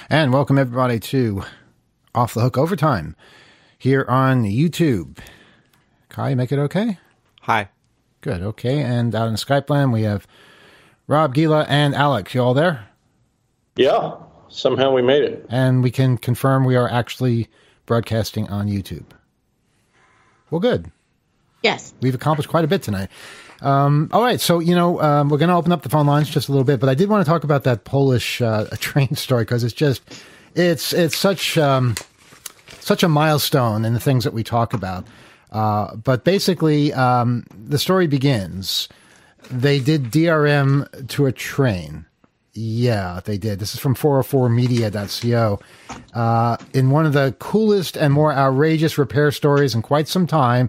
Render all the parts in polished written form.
And welcome everybody to Off the Hook Overtime here on YouTube. Kai, make it okay? Hi. Good, okay. And out in Skype land, we have Rob, Gila, and Alex. You all there? Yeah, somehow we made it. And we can confirm we are actually broadcasting on YouTube. Well, good. Yes. We've accomplished quite a bit tonight. All right, so, we're going to open up the phone lines just a little bit, but I did want to talk about that Polish train story because it's such a milestone in the things that we talk about. But basically, the story begins. They did DRM to a train. Yeah, they did. This is from 404media.co. In one of the coolest and more outrageous repair stories in quite some time,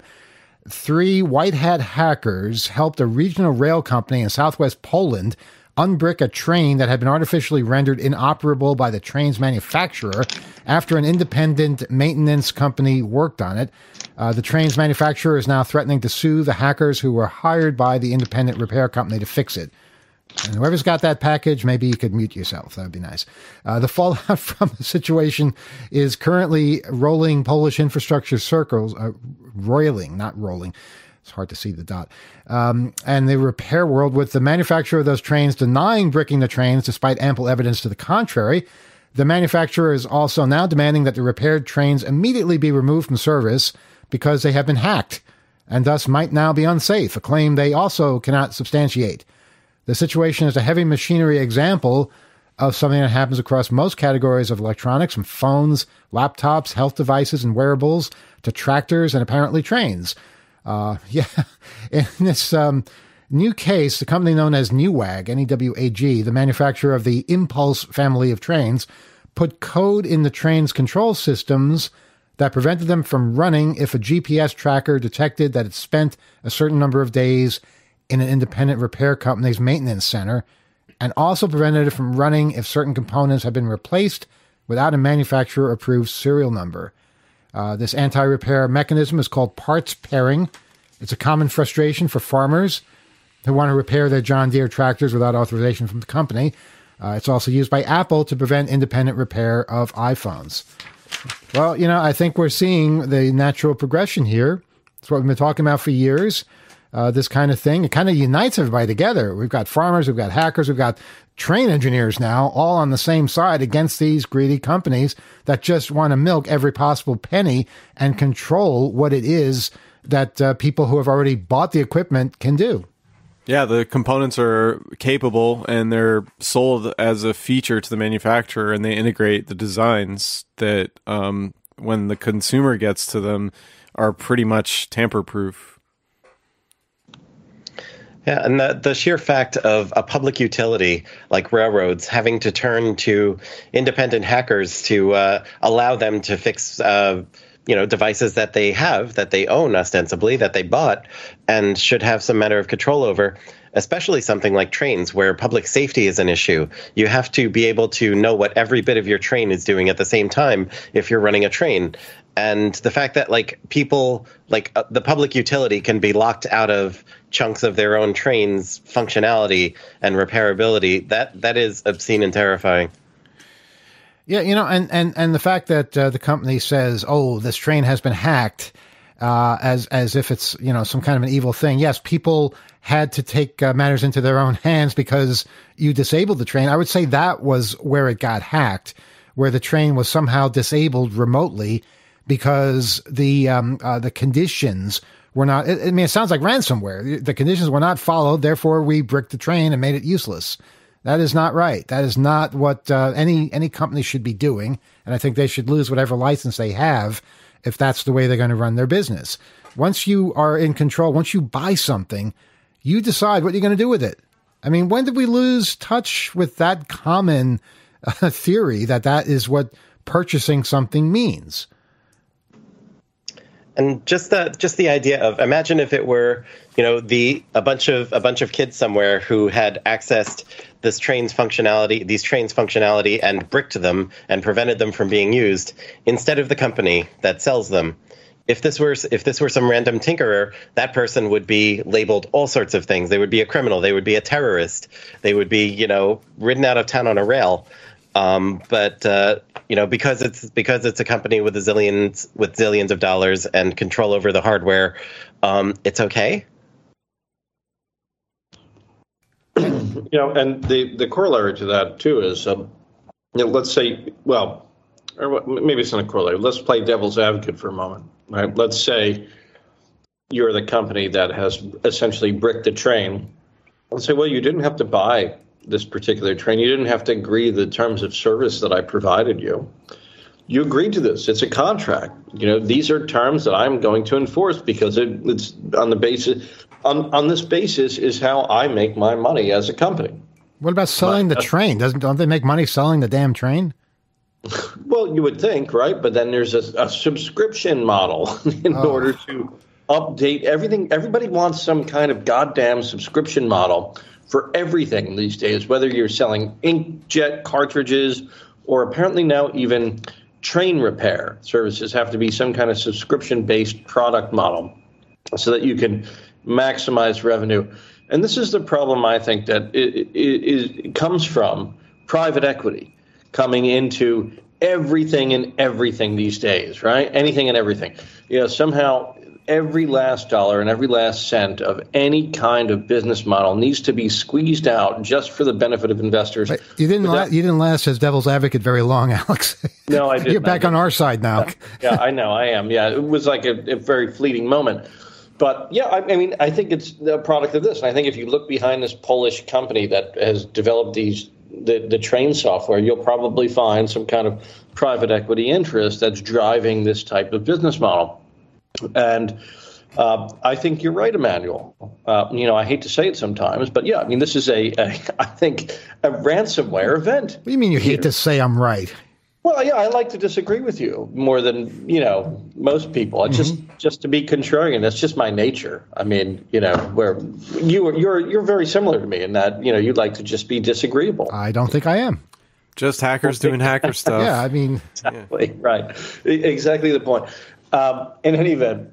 3 white hat hackers helped a regional rail company in southwest Poland unbrick a train that had been artificially rendered inoperable by the train's manufacturer after an independent maintenance company worked on it. The train's manufacturer is now threatening to sue the hackers who were hired by the independent repair company to fix it. And whoever's got that package, maybe you could mute yourself. That would be nice. The fallout from the situation is currently rolling Polish infrastructure circles, roiling, not rolling. It's hard to see the dot. And the repair world, with the manufacturer of those trains denying bricking the trains despite ample evidence to the contrary. The manufacturer is also now demanding that the repaired trains immediately be removed from service because they have been hacked and thus might now be unsafe, a claim they also cannot substantiate. The situation is a heavy machinery example of something that happens across most categories of electronics, from phones, laptops, health devices, and wearables, to tractors and apparently trains. In this new case, the company known as Newag, N-E-W-A-G, the manufacturer of the Impulse family of trains, put code in the train's control systems that prevented them from running if a GPS tracker detected that it spent a certain number of days in an independent repair company's maintenance center, and also prevented it from running if certain components had been replaced without a manufacturer-approved serial number. This anti-repair mechanism is called parts pairing. It's a common frustration for farmers who want to repair their John Deere tractors without authorization from the company. It's also used by Apple to prevent independent repair of iPhones. Well, I think we're seeing the natural progression here. It's what we've been talking about for years. This kind of thing. It kind of unites everybody together. We've got farmers, we've got hackers, we've got train engineers now, all on the same side against these greedy companies that just want to milk every possible penny and control what it is that people who have already bought the equipment can do. Yeah, the components are capable and they're sold as a feature to the manufacturer, and they integrate the designs that, when the consumer gets to them, are pretty much tamper-proof. Yeah, and the sheer fact of a public utility like railroads having to turn to independent hackers to allow them to fix, devices that they own ostensibly, that they bought, and should have some matter of control over, especially something like trains where public safety is an issue. You have to be able to know what every bit of your train is doing at the same time if you're running a train. And the fact that people the public utility can be locked out of chunks of their own trains' functionality and repairability, that is obscene and terrifying. Yeah, and the fact that the company says, "Oh, this train has been hacked," as if it's some kind of an evil thing. Yes, people had to take matters into their own hands because you disabled the train. I would say that was where it got hacked, where the train was somehow disabled remotely because the conditions were not. It sounds like ransomware. The conditions were not followed. Therefore, we bricked the train and made it useless. That is not right. That is not what any company should be doing. And I think they should lose whatever license they have if that's the way they're going to run their business. Once you are in control, once you buy something, you decide what you're going to do with it. I mean, when did we lose touch with that common theory that is what purchasing something means? And just the idea of, imagine if it were, a bunch of kids somewhere who had accessed these trains' functionality and bricked them and prevented them from being used instead of the company that sells them. If this were some random tinkerer, that person would be labeled all sorts of things. They would be a criminal. They would be a terrorist. They would be, ridden out of town on a rail. But because it's a company with zillions of dollars and control over the hardware, it's okay. And the corollary to that too is, let's say, or maybe it's not a corollary. Let's play devil's advocate for a moment, right? Let's say you're the company that has essentially bricked the train. Let's say, well, you didn't have to buy this particular train. You didn't have to agree the terms of service that I provided you. You agreed to this. It's a contract. These are terms that I'm going to enforce because it's on the basis. On this basis is how I make my money as a company. What about selling the train? Don't they make money selling the damn train? Well, you would think, right? But then there's a subscription model in order to update everything. Everybody wants some kind of goddamn subscription model for everything these days, whether you're selling inkjet cartridges or apparently now even train repair services have to be some kind of subscription-based product model so that you can maximize revenue. And this is the problem, I think, that it comes from private equity coming into everything and everything these days, right? Anything and everything. Somehow every last dollar and every last cent of any kind of business model needs to be squeezed out just for the benefit of investors. But you didn't last as devil's advocate very long, Alex. No, I didn't. You're back on our side now. Yeah, I know, I am. Yeah, it was like a very fleeting moment. But yeah, I think it's a product of this. And I think if you look behind this Polish company that has developed the train software, you'll probably find some kind of private equity interest that's driving this type of business model. And I think you're right, Emmanuel. I hate to say it sometimes, but yeah, this is I think a ransomware event. What do you mean you hate to say I'm right? Well, yeah, I like to disagree with you more than, most people. It's just to be contrarian. That's just my nature. Where you're very similar to me in that, you'd like to just be disagreeable. I don't think I am. Just hackers doing hacker stuff. Yeah, exactly, right. Exactly the point. In any event,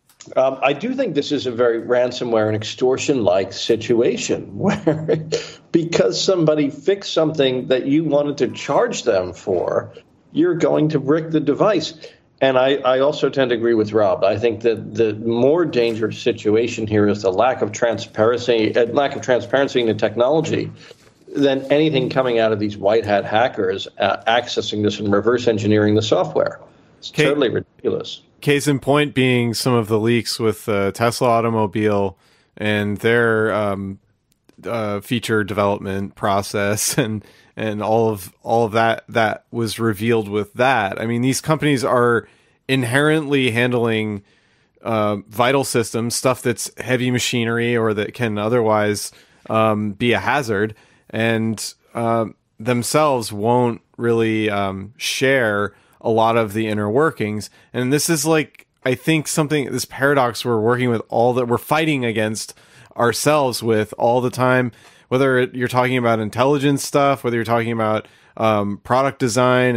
I do think this is a very ransomware and extortion-like situation where because somebody fixed something that you wanted to charge them for, you're going to brick the device. And I also tend to agree with Rob. I think that the more dangerous situation here is the lack of transparency in the technology than anything coming out of these white hat hackers accessing this and reverse engineering the software. It's totally ridiculous. Case in point being some of the leaks with Tesla automobile and their feature development process and all of that was revealed with that. These companies are inherently handling vital systems, stuff that's heavy machinery or that can otherwise be a hazard, and themselves won't really share a lot of the inner workings. And this is I think this paradox we're working with we're fighting against ourselves with all the time, whether you're talking about intelligence stuff, whether you're talking about product design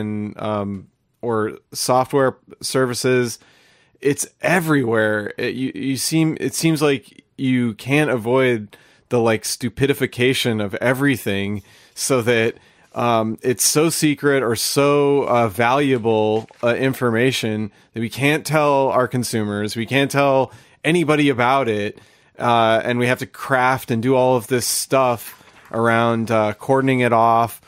and or software services. It's everywhere. It seems like you can't avoid the stupidification of everything, so that it's so secret or so valuable information that we can't tell our consumers, we can't tell anybody about it, and we have to craft and do all of this stuff around cordoning it off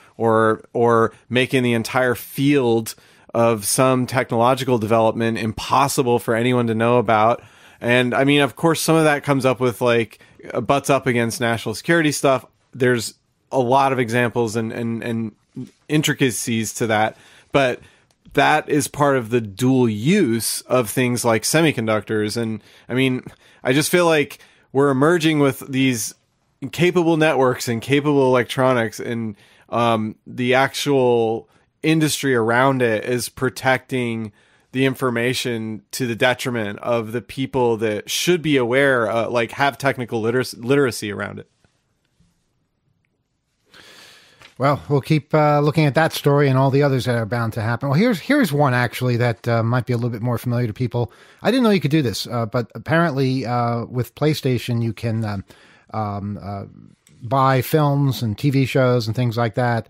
or making the entire field of some technological development impossible for anyone to know about. And of course, some of that comes up with butts up against national security stuff. There's a lot of examples and intricacies to that, but that is part of the dual use of things like semiconductors. And I just feel like we're emerging with these capable networks and capable electronics, and the actual industry around it is protecting the information to the detriment of the people that should be aware, have technical literacy around it. Well, we'll keep looking at that story and all the others that are bound to happen. Well, here's one actually that might be a little bit more familiar to people. I didn't know you could do this, but apparently with PlayStation you can buy films and TV shows and things like that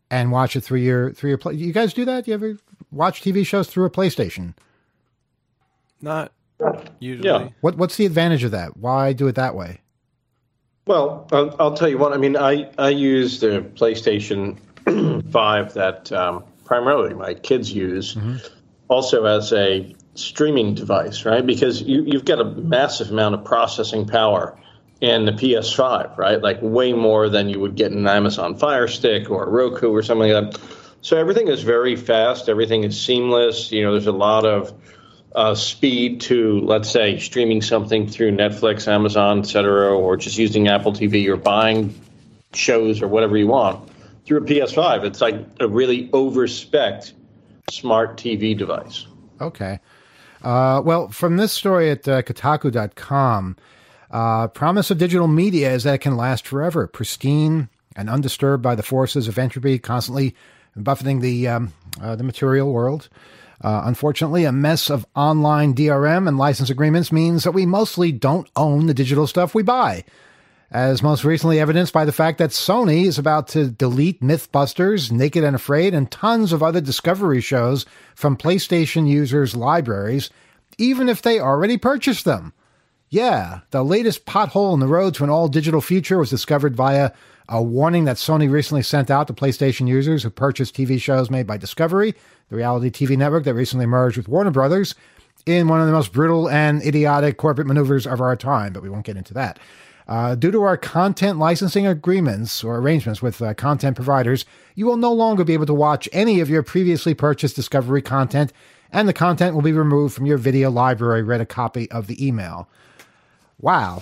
and watch it through your play. You guys do that? You ever watch TV shows through a PlayStation? Not usually. Yeah. What's the advantage of that? Why do it that way? Well, I'll tell you what. I mean, I use the PlayStation 5 that primarily my kids use, also as a streaming device, right? Because you've got a massive amount of processing power in the PS5, right? Like way more than you would get in an Amazon Fire Stick or a Roku or something like that. So everything is very fast. Everything is seamless. There's a lot of speed to, let's say, streaming something through Netflix, Amazon, et cetera, or just using Apple TV or buying shows or whatever you want through a PS5. It's like a really over-spec'd smart TV device. Okay. Well, from this story at Kotaku.com, promise of digital media is that it can last forever, pristine and undisturbed by the forces of entropy constantly buffeting the material world. Unfortunately, a mess of online DRM and license agreements means that we mostly don't own the digital stuff we buy, as most recently evidenced by the fact that Sony is about to delete Mythbusters, Naked and Afraid, and tons of other Discovery shows from PlayStation users' libraries, even if they already purchased them. Yeah, the latest pothole in the road to an all-digital future was discovered via a warning that Sony recently sent out to PlayStation users who purchased TV shows made by Discovery, the reality TV network that recently merged with Warner Brothers, in one of the most brutal and idiotic corporate maneuvers of our time, but we won't get into that. Due to our content licensing agreements or arrangements with content providers, you will no longer be able to watch any of your previously purchased Discovery content, and the content will be removed from your video library. Read a copy of the email. Wow.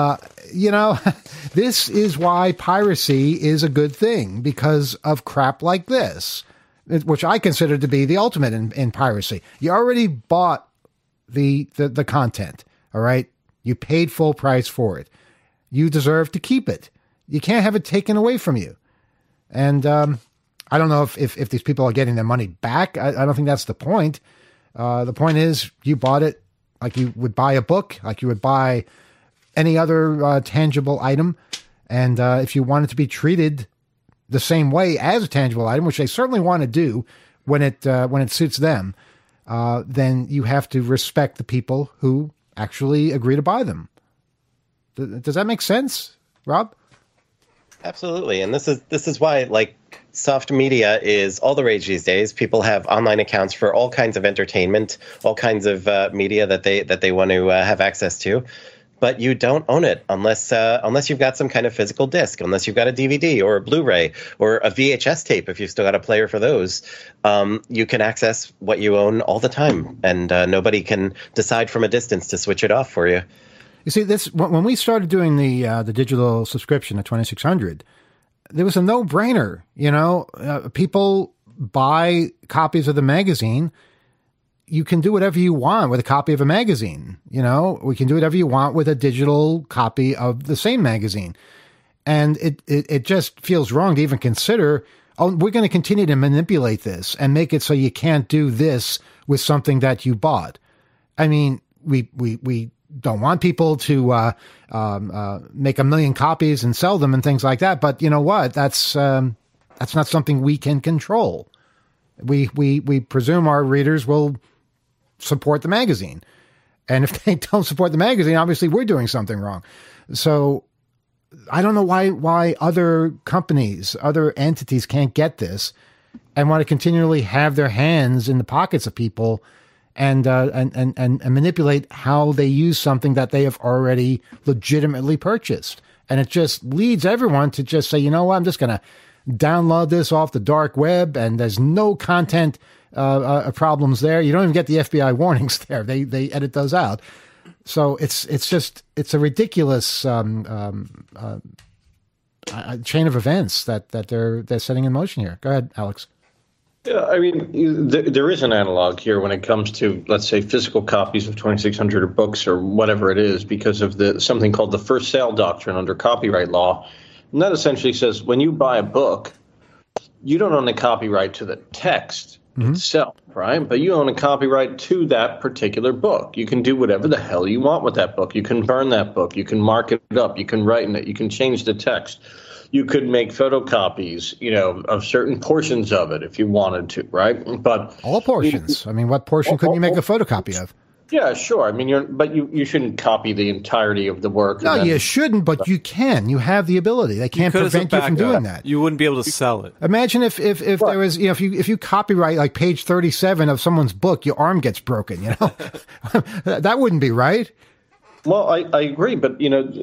This is why piracy is a good thing, because of crap like this, which I consider to be the ultimate in piracy. You already bought the content, all right? You paid full price for it. You deserve to keep it. You can't have it taken away from you. And I don't know if these people are getting their money back. I don't think that's the point. The point is you bought it like you would buy a book, like you would buy any other tangible item. And if you want it to be treated the same way as a tangible item, which they certainly want to do when it suits them, then you have to respect the people who actually agree to buy them. Does that make sense, Rob? Absolutely. And this is why, like, soft media is all the rage these days. People have online accounts for all kinds of entertainment, all kinds of media that they want to have access to. But you don't own it unless you've got some kind of physical disc, unless you've got a DVD or a Blu-ray or a VHS tape. If you've still got a player for those, you can access what you own all the time, and nobody can decide from a distance to switch it off for you. You see, this when we started doing the digital subscription at 2600, there was a no-brainer. People buy copies of the magazine. You can do whatever you want with a copy of a magazine. We can do whatever you want with a digital copy of the same magazine. And it just feels wrong to even consider, we're going to continue to manipulate this and make it so you can't do this with something that you bought. I mean, we don't want people to make 1 million copies and sell them and things like that. But you know what? That's not something we can control. We presume our readers will support the magazine. And if they don't support the magazine, obviously we're doing something wrong. So I don't know why other companies, other entities can't get this and want to continually have their hands in the pockets of people and manipulate how they use something that they have already legitimately purchased. And it just leads everyone to just say, you know what, I'm just going to download this off the dark web, and there's no content problems there. You don't even get the FBI warnings there. They edit those out. So it's a ridiculous chain of events that they're setting in motion here. Go ahead, Alex. Yeah, I mean, there is an analog here when it comes to, let's say, physical copies of 2600 or books or whatever it is, because of something called the first sale doctrine under copyright law. And that essentially says when you buy a book, you don't own the copyright to the text itself, right? But you own a copyright to that particular book. You can do whatever the hell you want with that book. You can burn that book. You can mark it up. You can write in it. You can change the text. You could make photocopies, of certain portions of it if you wanted to, right? But all portions. I mean, what portion couldn't you make a photocopy of? Yeah, sure. I mean, you shouldn't copy the entirety of the work. No, you shouldn't, but you can. You have the ability. They can't prevent you from doing that. You wouldn't be able to sell it. Imagine if there was, if you copyright like page 37 of someone's book, your arm gets broken. That wouldn't be right. Well, I agree, but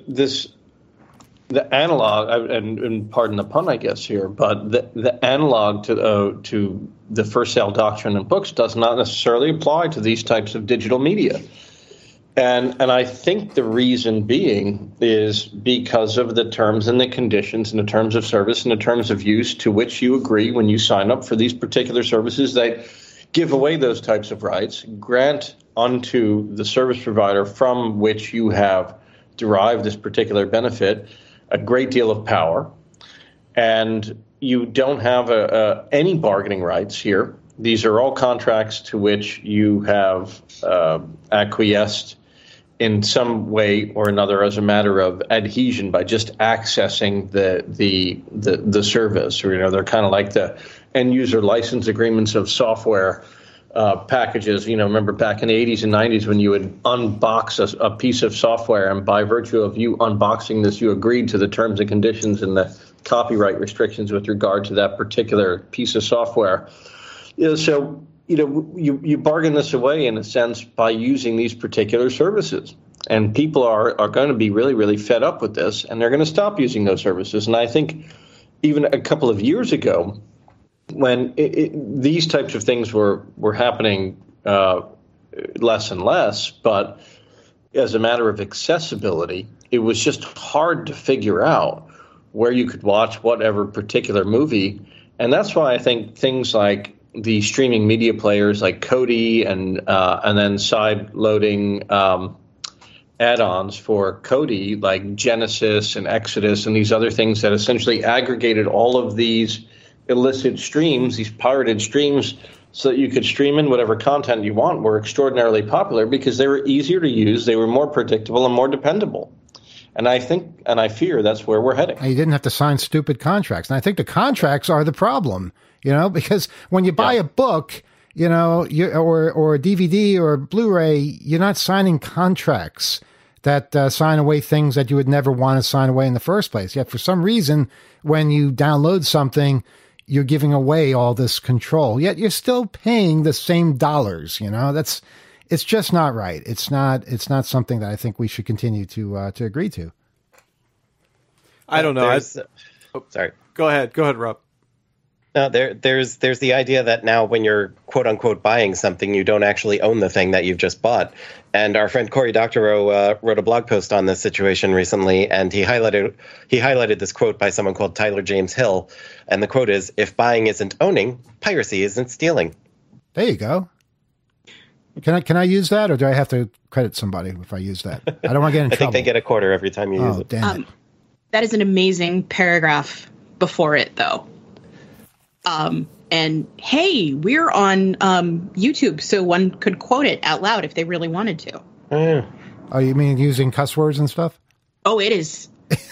the analog, and pardon the pun, I guess here, but the analog to the first sale doctrine in books does not necessarily apply to these types of digital media. And I think the reason being is because of the terms and the conditions and the terms of service and the terms of use to which you agree when you sign up for these particular services that give away those types of rights, grant unto the service provider from which you have derived this particular benefit a great deal of power. And you don't have any bargaining rights here. These are all contracts to which you have acquiesced in some way or another as a matter of adhesion by just accessing the service. Or they're kind of like the end user license agreements of software packages. Remember back in the 80s and 90s when you would unbox a piece of software, and by virtue of you unboxing this, you agreed to the terms and conditions and the copyright restrictions with regard to that particular piece of software. So you bargain this away in a sense by using these particular services. And people are going to be really, really fed up with this, and they're going to stop using those services. And I think even a couple of years ago, when these types of things were happening less and less, but as a matter of accessibility, it was just hard to figure out where you could watch whatever particular movie. And that's why I think things like the streaming media players like Kodi and then side loading add-ons for Kodi like Genesis and Exodus and these other things that essentially aggregated all of these illicit streams, these pirated streams, so that you could stream in whatever content you want, were extraordinarily popular because they were easier to use, they were more predictable and more dependable. And I think, and I fear that's where we're heading. You didn't have to sign stupid contracts. And I think the contracts are the problem, because when you buy a book, or a DVD or a Blu-ray, you're not signing contracts that sign away things that you would never want to sign away in the first place. Yet for some reason, when you download something, you're giving away all this control. Yet you're still paying the same dollars. It's just not right. It's not something that I think we should continue to agree to. I don't know. Sorry. Go ahead, Rob. No, there's the idea that now when you're quote unquote buying something, you don't actually own the thing that you've just bought. And our friend Cory Doctorow wrote a blog post on this situation recently, and he highlighted this quote by someone called Tyler James Hill, and the quote is, "If buying isn't owning, piracy isn't stealing." There you go. Can I use that, or do I have to credit somebody if I use that? I don't want to get in trouble. I think they get a quarter every time you use it. Damn it. That is an amazing paragraph before it, though. And hey, we're on YouTube, so one could quote it out loud if they really wanted to. Oh, you mean using cuss words and stuff? Oh, it is.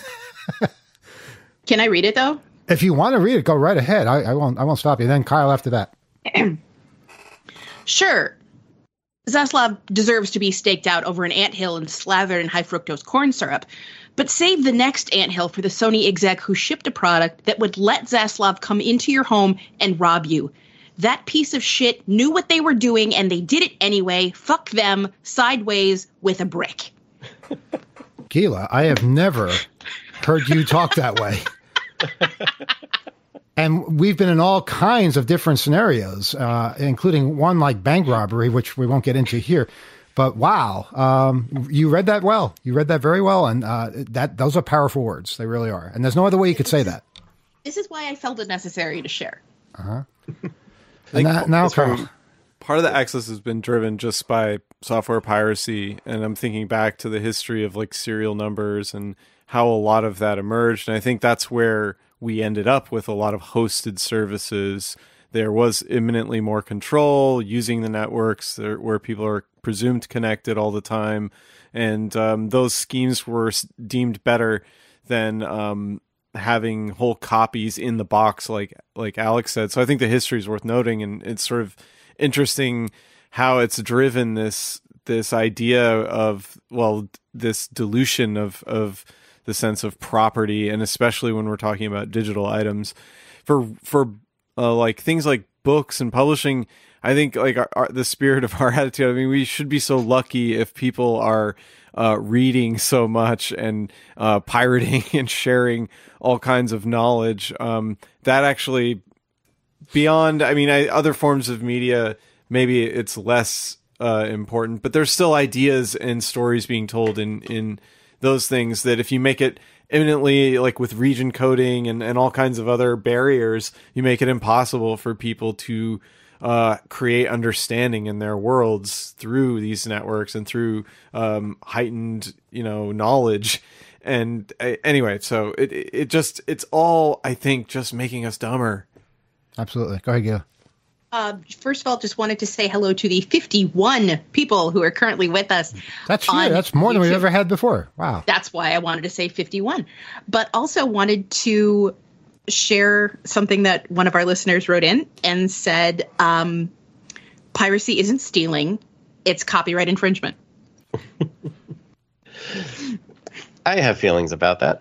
Can I read it, though? If you want to read it, go right ahead. I won't stop you. Then Kyle after that. Sure. Zaslav deserves to be staked out over an anthill and slathered in high fructose corn syrup, but save the next anthill for the Sony exec who shipped a product that would let Zaslav come into your home and rob you. That piece of shit knew what they were doing, and they did it anyway. Fuck them, sideways with a brick. Gila, I have never heard you talk that way. And we've been in all kinds of different scenarios, including one like bank robbery, which we won't get into here. But wow, you read that well. You read that very well, and those are powerful words. They really are. And there's no other way you could say that. This is why I felt it necessary to share. Now, Carl. Part of the access has been driven just by software piracy, and I'm thinking back to the history of like serial numbers and how a lot of that emerged. And I think that's where we ended up with a lot of hosted services. There was imminently more control using the networks where people are presumed connected all the time. And those schemes were deemed better than having whole copies in the box, like Alex said. So I think the history is worth noting, and it's sort of interesting how it's driven this idea of, well, this dilution of the sense of property, and especially when we're talking about digital items for like things like books and publishing. I think like the spirit of our attitude, I mean, we should be so lucky if people are reading so much and pirating and sharing all kinds of knowledge. That actually, beyond, I mean, other forms of media, maybe it's less important, but there's still ideas and stories being told in those things that if you make it imminently, like with region coding and all kinds of other barriers, you make it impossible for people to create understanding in their worlds through these networks and through heightened, knowledge. And anyway, so it's all, I think, just making us dumber. Absolutely. Go ahead, Gil. First of all, just wanted to say hello to the 51 people who are currently with us. That's huge. That's more than we've ever had before. Wow. That's why I wanted to say 51. But also wanted to share something that one of our listeners wrote in and said, piracy isn't stealing, it's copyright infringement. I have feelings about that.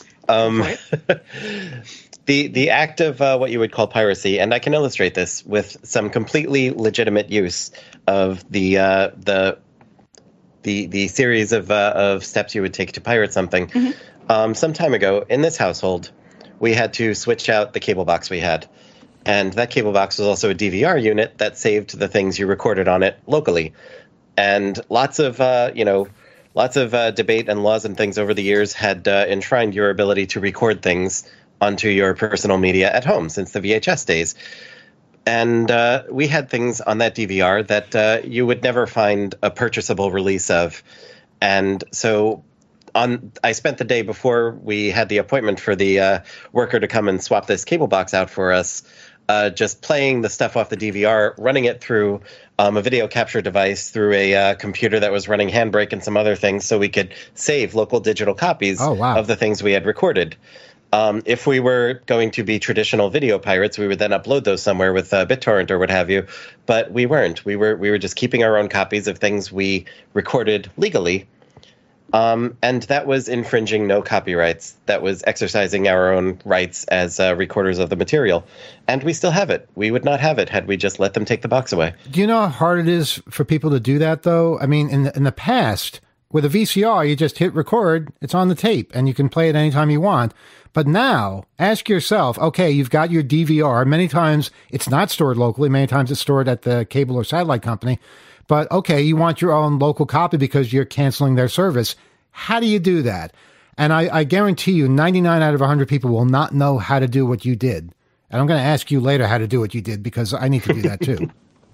The act of what you would call piracy, and I can illustrate this with some completely legitimate use of the series of steps you would take to pirate something. Mm-hmm. Some time ago, in this household, we had to switch out the cable box we had. And that cable box was also a DVR unit that saved the things you recorded on it locally. And lots of debate and laws and things over the years had enshrined your ability to record things onto your personal media at home since the VHS days. And we had things on that DVR that you would never find a purchasable release of. And so I spent the day before we had the appointment for the worker to come and swap this cable box out for us, just playing the stuff off the DVR, running it through a video capture device, through a computer that was running Handbrake and some other things, so we could save local digital copies of the things we had recorded. If we were going to be traditional video pirates, we would then upload those somewhere with BitTorrent or what have you. But we weren't. We were just keeping our own copies of things we recorded legally. And that was infringing no copyrights. That was exercising our own rights as recorders of the material. And we still have it. We would not have it had we just let them take the box away. Do you know how hard it is for people to do that, though? I mean, in the past, with a VCR, you just hit record, it's on the tape, and you can play it anytime you want. But now, ask yourself, okay, you've got your DVR. Many times it's not stored locally. Many times it's stored at the cable or satellite company. But, okay, you want your own local copy because you're canceling their service. How do you do that? And I guarantee you 99 out of 100 people will not know how to do what you did. And I'm going to ask you later how to do what you did because I need to do that too.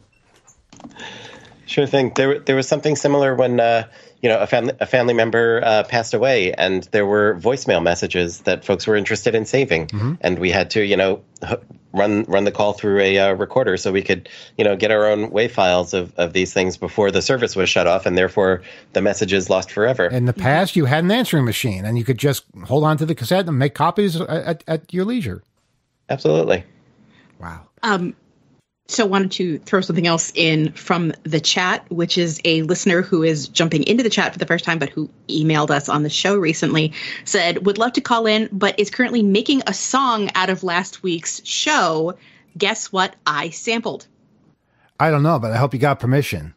Sure thing. There was something similar when a family member passed away, and there were voicemail messages that folks were interested in saving, mm-hmm. and we had to run the call through a recorder so we could get our own WAV files of these things before the service was shut off, and therefore the messages lost forever. In the past, you had an answering machine, and you could just hold on to the cassette and make copies at your leisure. Absolutely. Wow. So wanted to throw something else in from the chat, which is a listener who is jumping into the chat for the first time, but who emailed us on the show recently, said, would love to call in, but is currently making a song out of last week's show. Guess what I sampled? I don't know, but I hope you got permission.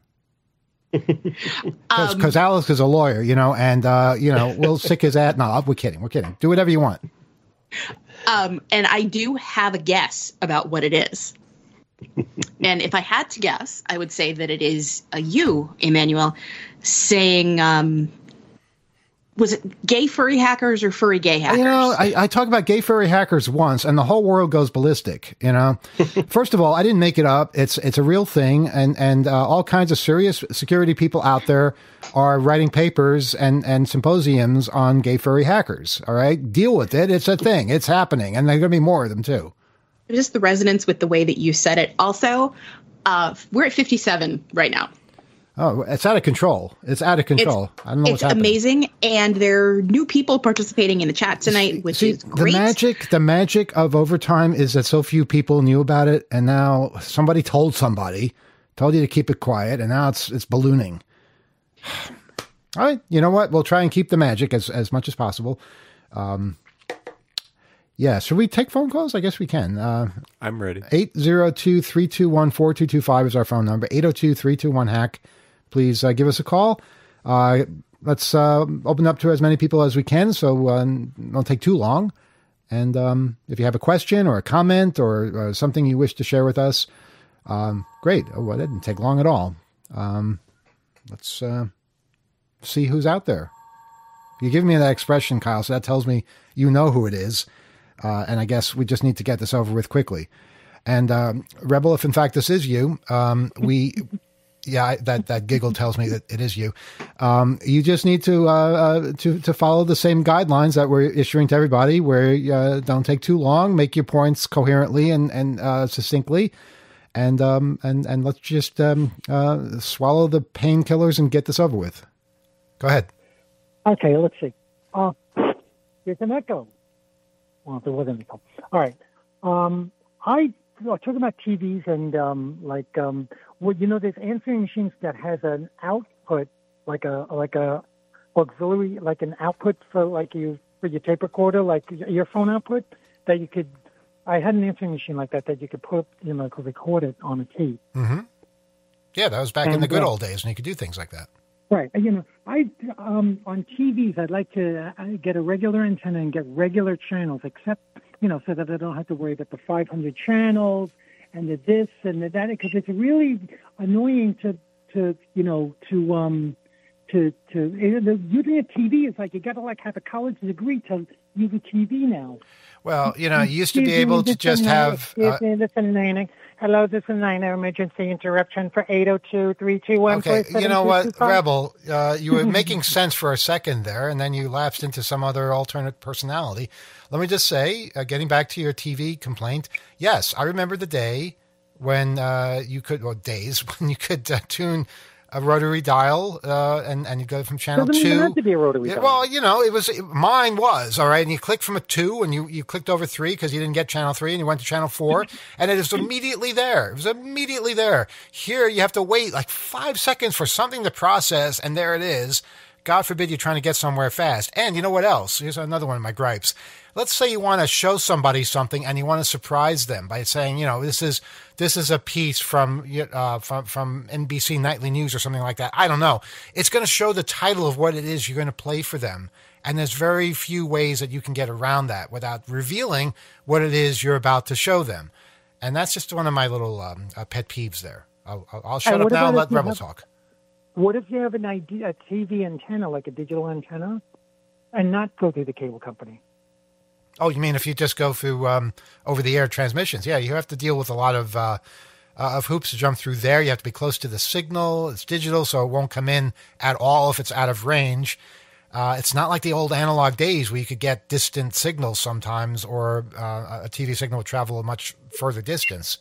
Because Alex is a lawyer, and, we'll stick his ad. No, we're kidding. Do whatever you want. And I do have a guess about what it is. And if I had to guess, I would say that it is you, Emmanuel, saying, was it gay furry hackers or furry gay hackers? I talk about gay furry hackers once, and the whole world goes ballistic. First of all, I didn't make it up. It's a real thing, and all kinds of serious security people out there are writing papers and symposiums on gay furry hackers. All right, deal with it. It's a thing. It's happening, and there are going to be more of them too. Just the resonance with the way that you said it. Also, we're at 57 right now. Oh, it's out of control. It's out of control. I don't know what's happening. It's amazing, and there are new people participating in the chat tonight, which is great. The magic of Overtime is that so few people knew about it, and now somebody told you to keep it quiet, and now it's ballooning. All right, you know what? We'll try and keep the magic as much as possible. Yeah, should we take phone calls? I guess we can. I'm ready. 802-321-4225 is our phone number. 802-321-HACK. Please give us a call. Let's open up to as many people as we can, so it won't take too long. And if you have a question or a comment or something you wish to share with us, great. Oh, well, that didn't take long at all. Let's see who's out there. You give me that expression, Kyle, so that tells me you know who it is. And I guess we just need to get this over with quickly. And Rebel, if in fact this is you, that giggle tells me that it is you. You just need to follow the same guidelines that we're issuing to everybody, where don't take too long, make your points coherently and succinctly, and let's just swallow the painkillers and get this over with. Go ahead. Okay, let's see. There's an echo. Well, there was an echo. All right. I talking about TVs and there's answering machines that has an output, like a auxiliary, like an output for your tape recorder, like your phone output that you could. I had an answering machine like that you could put, record it on a tape. Mm-hmm. Yeah, that was back in the good old days when you could do things like that. Right. I on TVs, I'd like to get a regular antenna and get regular channels, except, so that I don't have to worry about the 500 channels and the this and the that, because it's really annoying using a TV is like you got to have a college degree to use a TV now. Well, you used to be able to just have. Hello, this is Nina. Emergency interruption for 802-321. Okay, you know what, Rebel? You were making sense for a second there, and then you lapsed into some other alternate personality. Let me just say, getting back to your TV complaint, yes, I remember the day when you could tune a rotary dial, and you go from channel 2. Doesn't even have to be a rotary dial. Well, mine was, all right, and you clicked from a 2, and you clicked over 3 because you didn't get channel 3, and you went to channel 4, and it was immediately there. It was immediately there. Here, you have to wait like 5 seconds for something to process, and there it is. God forbid you're trying to get somewhere fast. And you know what else? Here's another one of my gripes. Let's say you want to show somebody something and you want to surprise them by saying, this is a piece from NBC Nightly News or something like that. I don't know. It's going to show the title of what it is you're going to play for them. And there's very few ways that you can get around that without revealing what it is you're about to show them. And that's just one of my little pet peeves there. I'll shut up now and let Rebel talk. What if you have a TV antenna, like a digital antenna, and not go through the cable company? Oh, you mean if you just go through over-the-air transmissions? Yeah, you have to deal with a lot of hoops to jump through there. You have to be close to the signal. It's digital, so it won't come in at all if it's out of range. It's not like the old analog days where you could get distant signals sometimes, or a TV signal would travel a much further distance.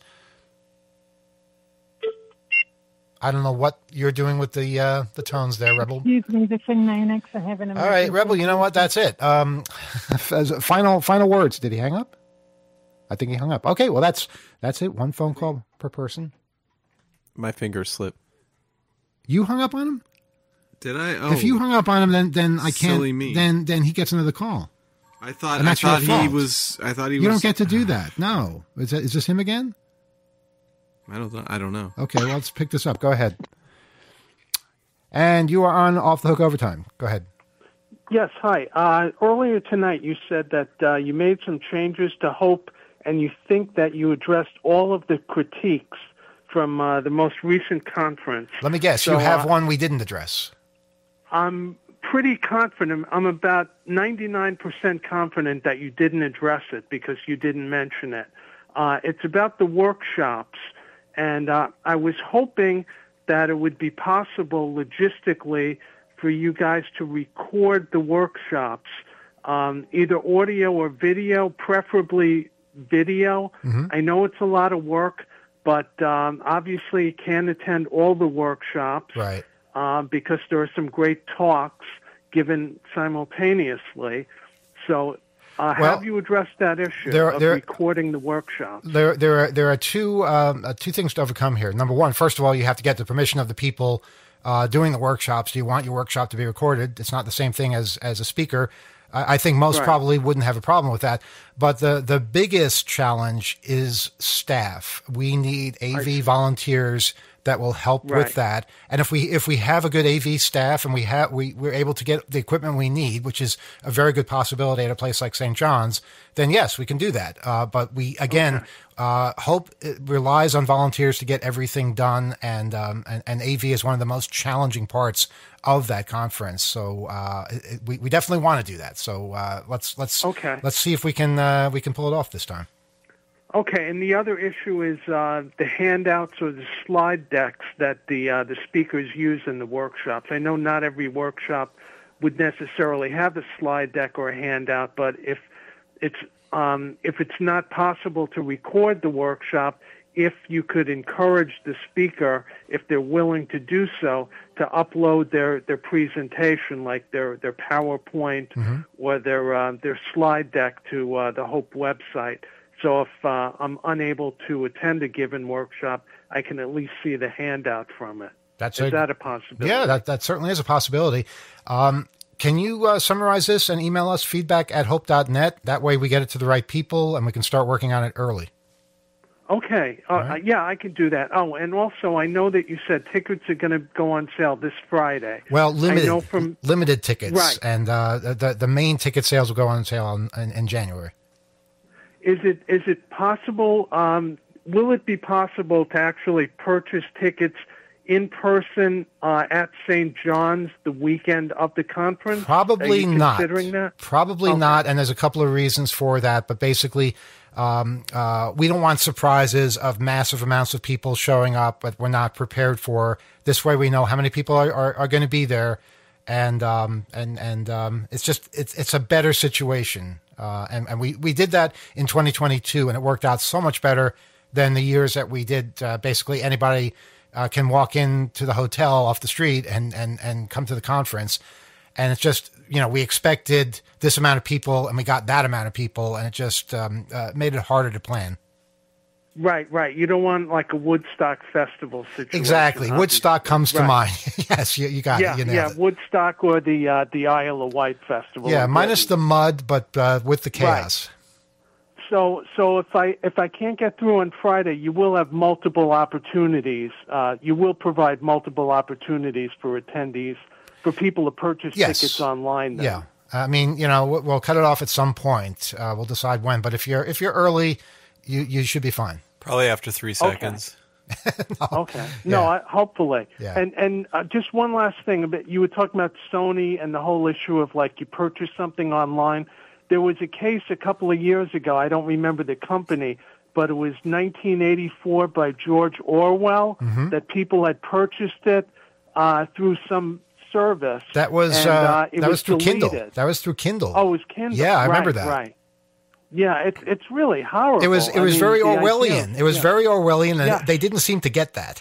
I don't know what you're doing with the tones there, Rebel. Excuse me, this is 9X. I have an emergency. All right, Rebel, you know what? That's it. As final words. Did he hang up? I think he hung up. Okay, well, that's it. One phone call per person. My finger slipped. You hung up on him? Did I? Oh, if you hung up on him, then I can't. Silly me. Then he gets another call. I thought he was. You don't get to do that. No. Is this him again? I don't know. Okay, well, let's pick this up. Go ahead. And you are on Off the Hook Overtime. Go ahead. Yes, hi. Earlier tonight, you said that you made some changes to Hope, and you think that you addressed all of the critiques from the most recent conference. Let me guess. You have one we didn't address. I'm pretty confident. I'm about 99% confident that you didn't address it because you didn't mention it. It's about the workshops. And I was hoping that it would be possible logistically for you guys to record the workshops, either audio or video, preferably video. Mm-hmm. I know it's a lot of work, but obviously can't attend all the workshops, Right. Because there are some great talks given simultaneously. So have you addressed that issue of recording the workshop? There are two things to overcome here. Number one, first of all, you have to get the permission of the people doing the workshops. Do you want your workshop to be recorded? It's not the same thing as a speaker. I think most probably wouldn't have a problem with that. But the biggest challenge is staff. We need AV volunteers that will help with that. And if we have a good AV staff and we're able to get the equipment we need, which is a very good possibility at a place like St. John's, then yes, we can do that. But we hope it relies on volunteers to get everything done, and AV is one of the most challenging parts of that conference. So we definitely want to do that. So let's see if we can pull it off this time. Okay, and the other issue is the handouts or the slide decks that the speakers use in the workshops. I know not every workshop would necessarily have a slide deck or a handout, but if it's not possible to record the workshop, if you could encourage the speaker, if they're willing to do so, to upload their presentation, like their PowerPoint or their slide deck to the Hope website. So if I'm unable to attend a given workshop, I can at least see the handout from it. Is that a possibility? Yeah, that certainly is a possibility. Can you summarize this and email us feedback@hope.net? That way we get it to the right people and we can start working on it early. Okay. Yeah, I can do that. Oh, and also I know that you said tickets are going to go on sale this Friday. Well, limited tickets. Right. And the main ticket sales will go on sale in January. Is it possible? Will it be possible to actually purchase tickets in person at St. John's the weekend of the conference? Probably not. Considering that? Probably not. And there's a couple of reasons for that. But basically, we don't want surprises of massive amounts of people showing up that we're not prepared for. This way, we know how many people are going to be there, and it's a better situation. And we did that in 2022, and it worked out so much better than the years that we did. Basically, anybody can walk into the hotel off the street and come to the conference. And it's just, we expected this amount of people, and we got that amount of people, and it just made it harder to plan. Right. You don't want like a Woodstock festival situation. Exactly. Woodstock comes to mind. Yes, you got it. You nailed it. Woodstock or the Isle of Wight festival. Yeah, minus the mud, but with the chaos. Right. So if I can't get through on Friday, you will have multiple opportunities. You will provide multiple opportunities for attendees, for people to purchase tickets online. Then. Yeah. I mean, we'll cut it off at some point. We'll decide when. But if you're early, you should be fine. Probably after 3 seconds. Okay. No, hopefully. Yeah. And just one last thing. You were talking about Sony and the whole issue of like you purchase something online. There was a case a couple of years ago. I don't remember the company, but it was 1984 by George Orwell that people had purchased it through some service. That was through Kindle. That was through Kindle. Oh, it was Kindle. Yeah, I remember that. Right. Yeah, it's really horrible. It was very Orwellian. It was very Orwellian, and they didn't seem to get that.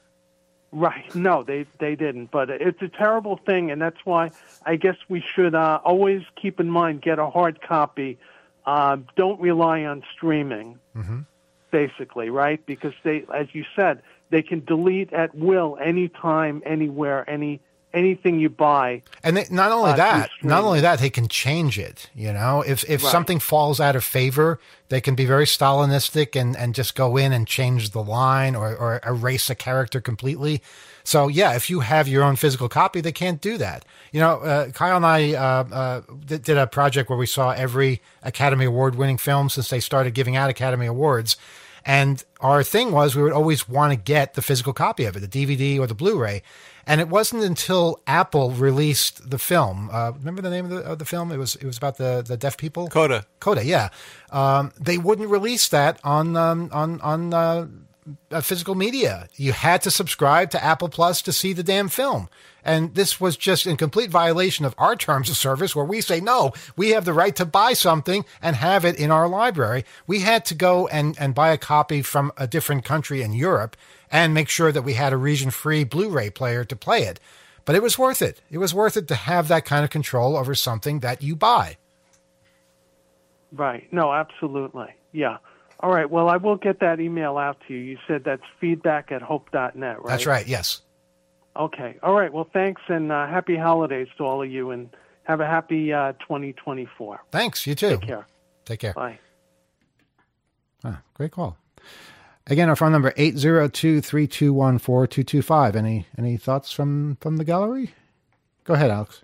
Right. No, they didn't. But it's a terrible thing, and that's why I guess we should always keep in mind, get a hard copy. Don't rely on streaming, basically, right? Because they, as you said, they can delete at will, anytime, anywhere, anything you buy. And not only that, they can change it. If something falls out of favor, they can be very Stalinistic and just go in and change the line or erase a character completely. So yeah, if you have your own physical copy, they can't do that. Kyle and I did a project where we saw every Academy Award winning film since they started giving out Academy Awards. And our thing was we would always want to get the physical copy of it, the DVD or the Blu-ray. And it wasn't until Apple released the film. Remember the name of the film? It was about the deaf people. Coda, yeah. They wouldn't release that on physical media. You had to subscribe to Apple Plus to see the damn film. And this was just in complete violation of our terms of service, where we say, no, we have the right to buy something and have it in our library. We had to go and buy a copy from a different country in Europe and make sure that we had a region-free Blu-ray player to play it. But it was worth it. It was worth it to have that kind of control over something that you buy. Right. No, absolutely. Yeah. All right. Well, I will get that email out to you. You said that's feedback@hope.net, right? That's right. Yes. Okay. All right. Well, thanks, and happy holidays to all of you, and have a happy 2024. Thanks. You too. Take care. Take care. Bye. Great call. Again, our phone number 802-321-4225. Any thoughts from the gallery? Go ahead, Alex.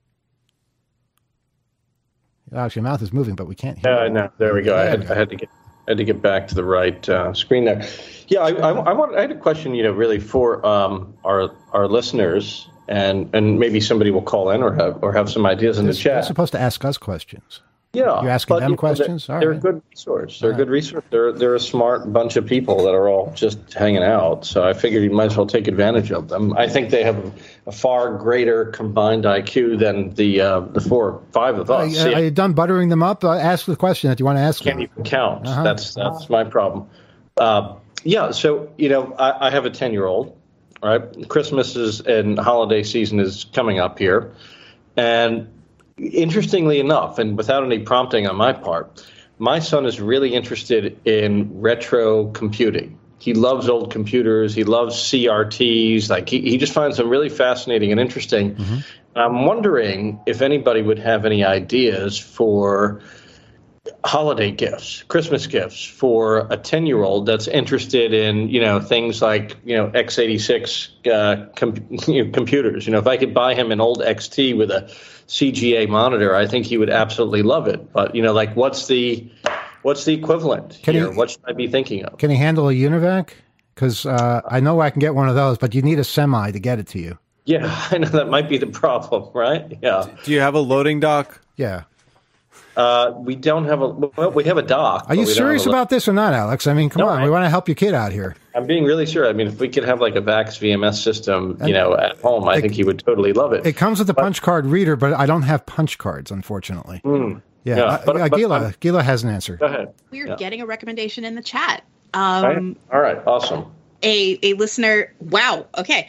Alex, your mouth is moving, but we can't hear. No, there we go. I had to get back to the right screen there. Yeah, I had a question, really for our listeners, and maybe somebody will call in or have some ideas in the chat. They're supposed to ask us questions. Yeah, you're asking them questions. They're a good resource. They're a good resource. They're a smart bunch of people that are all just hanging out. So I figured you might as well take advantage of them. I think they have a far greater combined IQ than the 4 or 5 of us. Are you done buttering them up? Ask the question that you want to ask. Can't even count. That's my problem. Yeah. So I have a 10-year-old. Right, Christmas and holiday season is coming up here, and interestingly enough, and without any prompting on my part, my son is really interested in retro computing. He loves old computers. He loves CRTs. Like he just finds them really fascinating and interesting. Mm-hmm. I'm wondering if anybody would have any ideas for holiday gifts, Christmas gifts for a 10-year-old that's interested in, things like, x86 computers. If I could buy him an old XT with a CGA monitor, I think he would absolutely love it. But, what's the equivalent here? What should I be thinking of? Can he handle a UNIVAC? Because I know I can get one of those, but you need a semi to get it to you. Yeah, I know that might be the problem, right? Yeah. Do you have a loading dock? Yeah. We don't have we have a dock. Are you serious about this or not, Alex? I mean, come on. We want to help your kid out here. I'm being really serious. I mean, if we could have like a VAX VMS system, at home, I think he would totally love it. It comes with a punch card reader, but I don't have punch cards, unfortunately. Gila has an answer. Go ahead. We're getting a recommendation in the chat. All right. Awesome. A listener. Wow. Okay.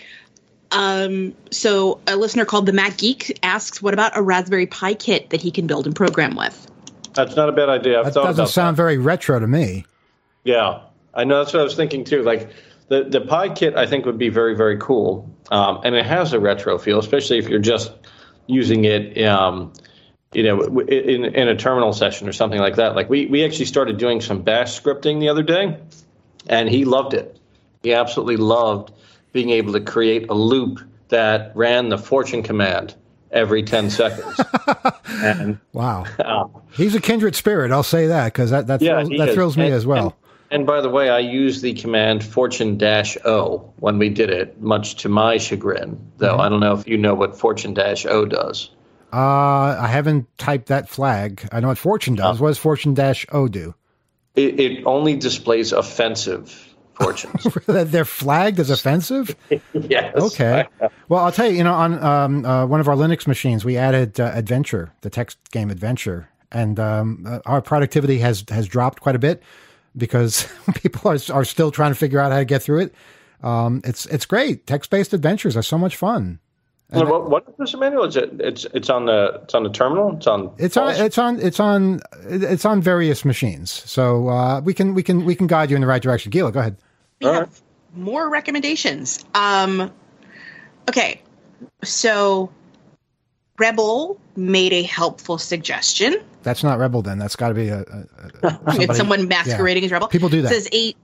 So a listener called the Mac Geek asks, what about a Raspberry Pi kit that he can build and program with? That's not a bad idea. That doesn't sound very retro to me. Yeah, I know. That's what I was thinking too. Like the Pi kit, I think would be very, very cool. And it has a retro feel, especially if you're just using it, in a terminal session or something like that. Like we actually started doing some bash scripting the other day, and he loved it. He absolutely loved being able to create a loop that ran the fortune command every 10 seconds. And, wow. He's a kindred spirit, I'll say that, because that thrills me as well. And by the way, I used the command fortune-o when we did it, much to my chagrin, though. Mm-hmm. I don't know if you know what fortune-o does. I haven't typed that flag. I know what fortune does. What does fortune-o do? It only displays offensive fortunes. They're flagged as offensive? Yes. Okay. Well, I'll tell you, on one of our Linux machines, we added Adventure, the text game Adventure, and our productivity has dropped quite a bit because people are still trying to figure out how to get through it. It's great. Text-based adventures are so much fun. What is this, Emmanuel? It's on the terminal. It's on various machines. So we can guide you in the right direction. Gila, go ahead. We have more recommendations. Okay, so Rebel made a helpful suggestion. That's not Rebel, then. That's got to be it's someone masquerading as Rebel. People do that. It says a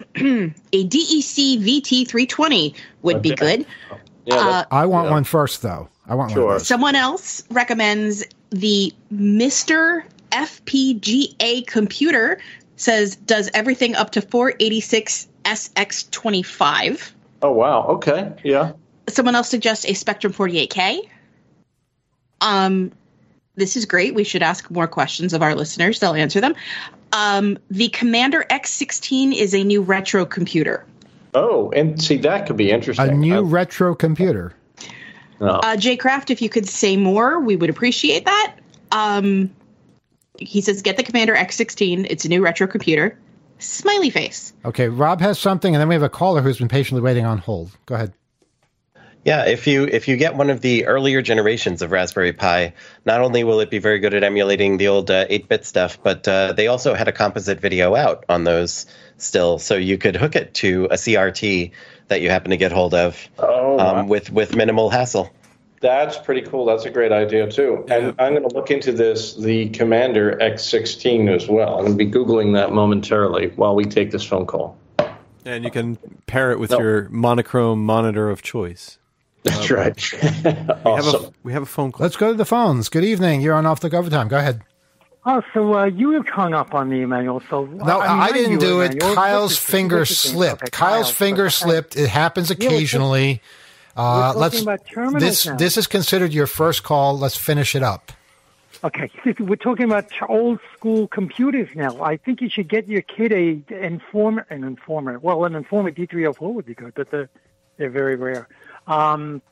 DEC VT320 would be good. Yeah, I want one first, though. I want one. Someone else recommends the Mr. FPGA computer. Says does everything up to 486 SX25. Oh wow! Okay, yeah. Someone else suggests a Spectrum 48K. This is great. We should ask more questions of our listeners. They'll answer them. The Commander X16 is a new retro computer. Oh, and see, that could be interesting. A new retro computer. Jay Kraft, if you could say more, we would appreciate that. He says, get the Commander X16. It's a new retro computer. Smiley face. Okay, Rob has something, and then we have a caller who's been patiently waiting on hold. Go ahead. Yeah, if you get one of the earlier generations of Raspberry Pi, not only will it be very good at emulating the old 8-bit stuff, but they also had a composite video out on those still, so you could hook it to a CRT that you happen to get hold of wow. with minimal hassle. That's pretty cool. That's a great idea, too. Yeah. And I'm going to look into the Commander X16 as well. I'm going to be Googling that momentarily while we take this phone call. And you can pair it with your monochrome monitor of choice. That's right. Awesome. We have a phone call. Let's go to the phones. Good evening. You're on Off the Cover Time. Go ahead. Oh, so you have hung up on me, Emmanuel. So no, I didn't do it. Kyle's finger slipped. Okay, Kyle's finger slipped. It happens occasionally. This is considered your first call. Let's finish it up. Okay, we're talking about old school computers now. I think you should get your kid an Informer. Well, an Informer D304 would be good, but they're very rare. An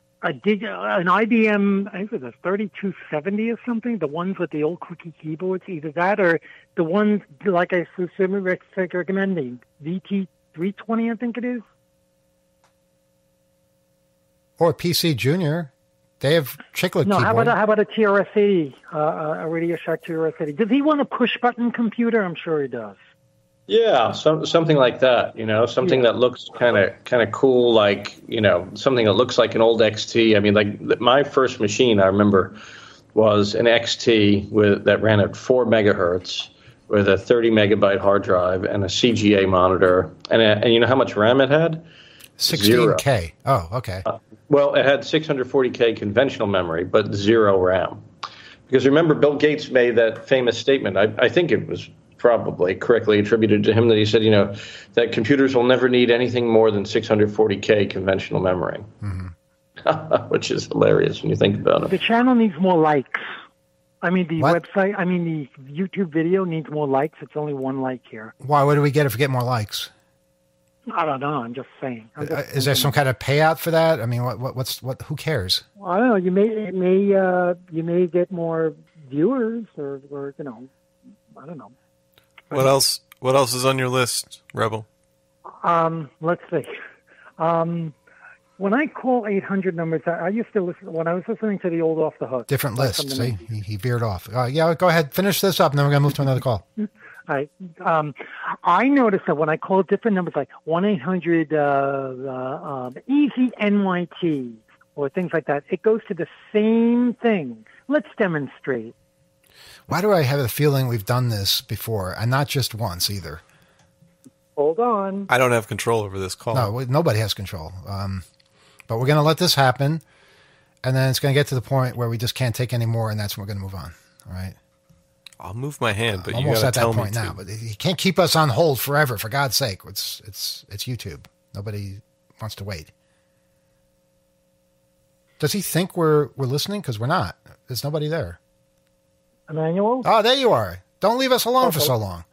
IBM, I think it was a 3270 or something, the ones with the old QWERTY keyboards, either that or the ones, like I recommend, the VT320, I think it is. Or PC Junior. They have chiclet keyboard. How about a TRS-80, a Radio Shack TRS-80? Does he want a push-button computer? I'm sure he does. Yeah, something like that, something that looks kind of cool, like, something that looks like an old XT. I mean, like my first machine, I remember, was an XT that ran at 4 megahertz with a 30 megabyte hard drive and a CGA monitor. And you know how much RAM it had? 16K. 0. Oh, okay. Well, it had 640K conventional memory, but 0 RAM. Because remember, Bill Gates made that famous statement. I think it was probably correctly attributed to him that he said, that computers will never need anything more than 640K conventional memory, which is hilarious when you think about it. The channel needs more likes. I mean, the YouTube video needs more likes. It's only 1 like here. Why? What do we get if we get more likes? I don't know. I'm just saying. Is there some kind of payout for that? I mean, who cares? Well, I don't know. You may get more viewers or I don't know. What else is on your list, Rebel? Let's see. When I call 800 numbers, I used to listen when I was listening to the old Off the Hook. Different list. See, he veered off. Yeah, go ahead. Finish this up, and then we're going to move to another call. I noticed that when I call different numbers, like 1-800 Easy NYT or things like that, it goes to the same thing. Let's demonstrate. Why do I have the feeling we've done this before, and not just once either? Hold on. I don't have control over this call. No, nobody has control. But we're going to let this happen, and then it's going to get to the point where we just can't take any more, and that's when we're going to move on. All right? I'll move my hand, but you got got to tell me. Almost at that point now, but he can't keep us on hold forever. For God's sake, it's YouTube. Nobody wants to wait. Does he think we're listening? Because we're not. There's nobody there. Emmanuel? Oh, there you are. Don't leave us alone for so long.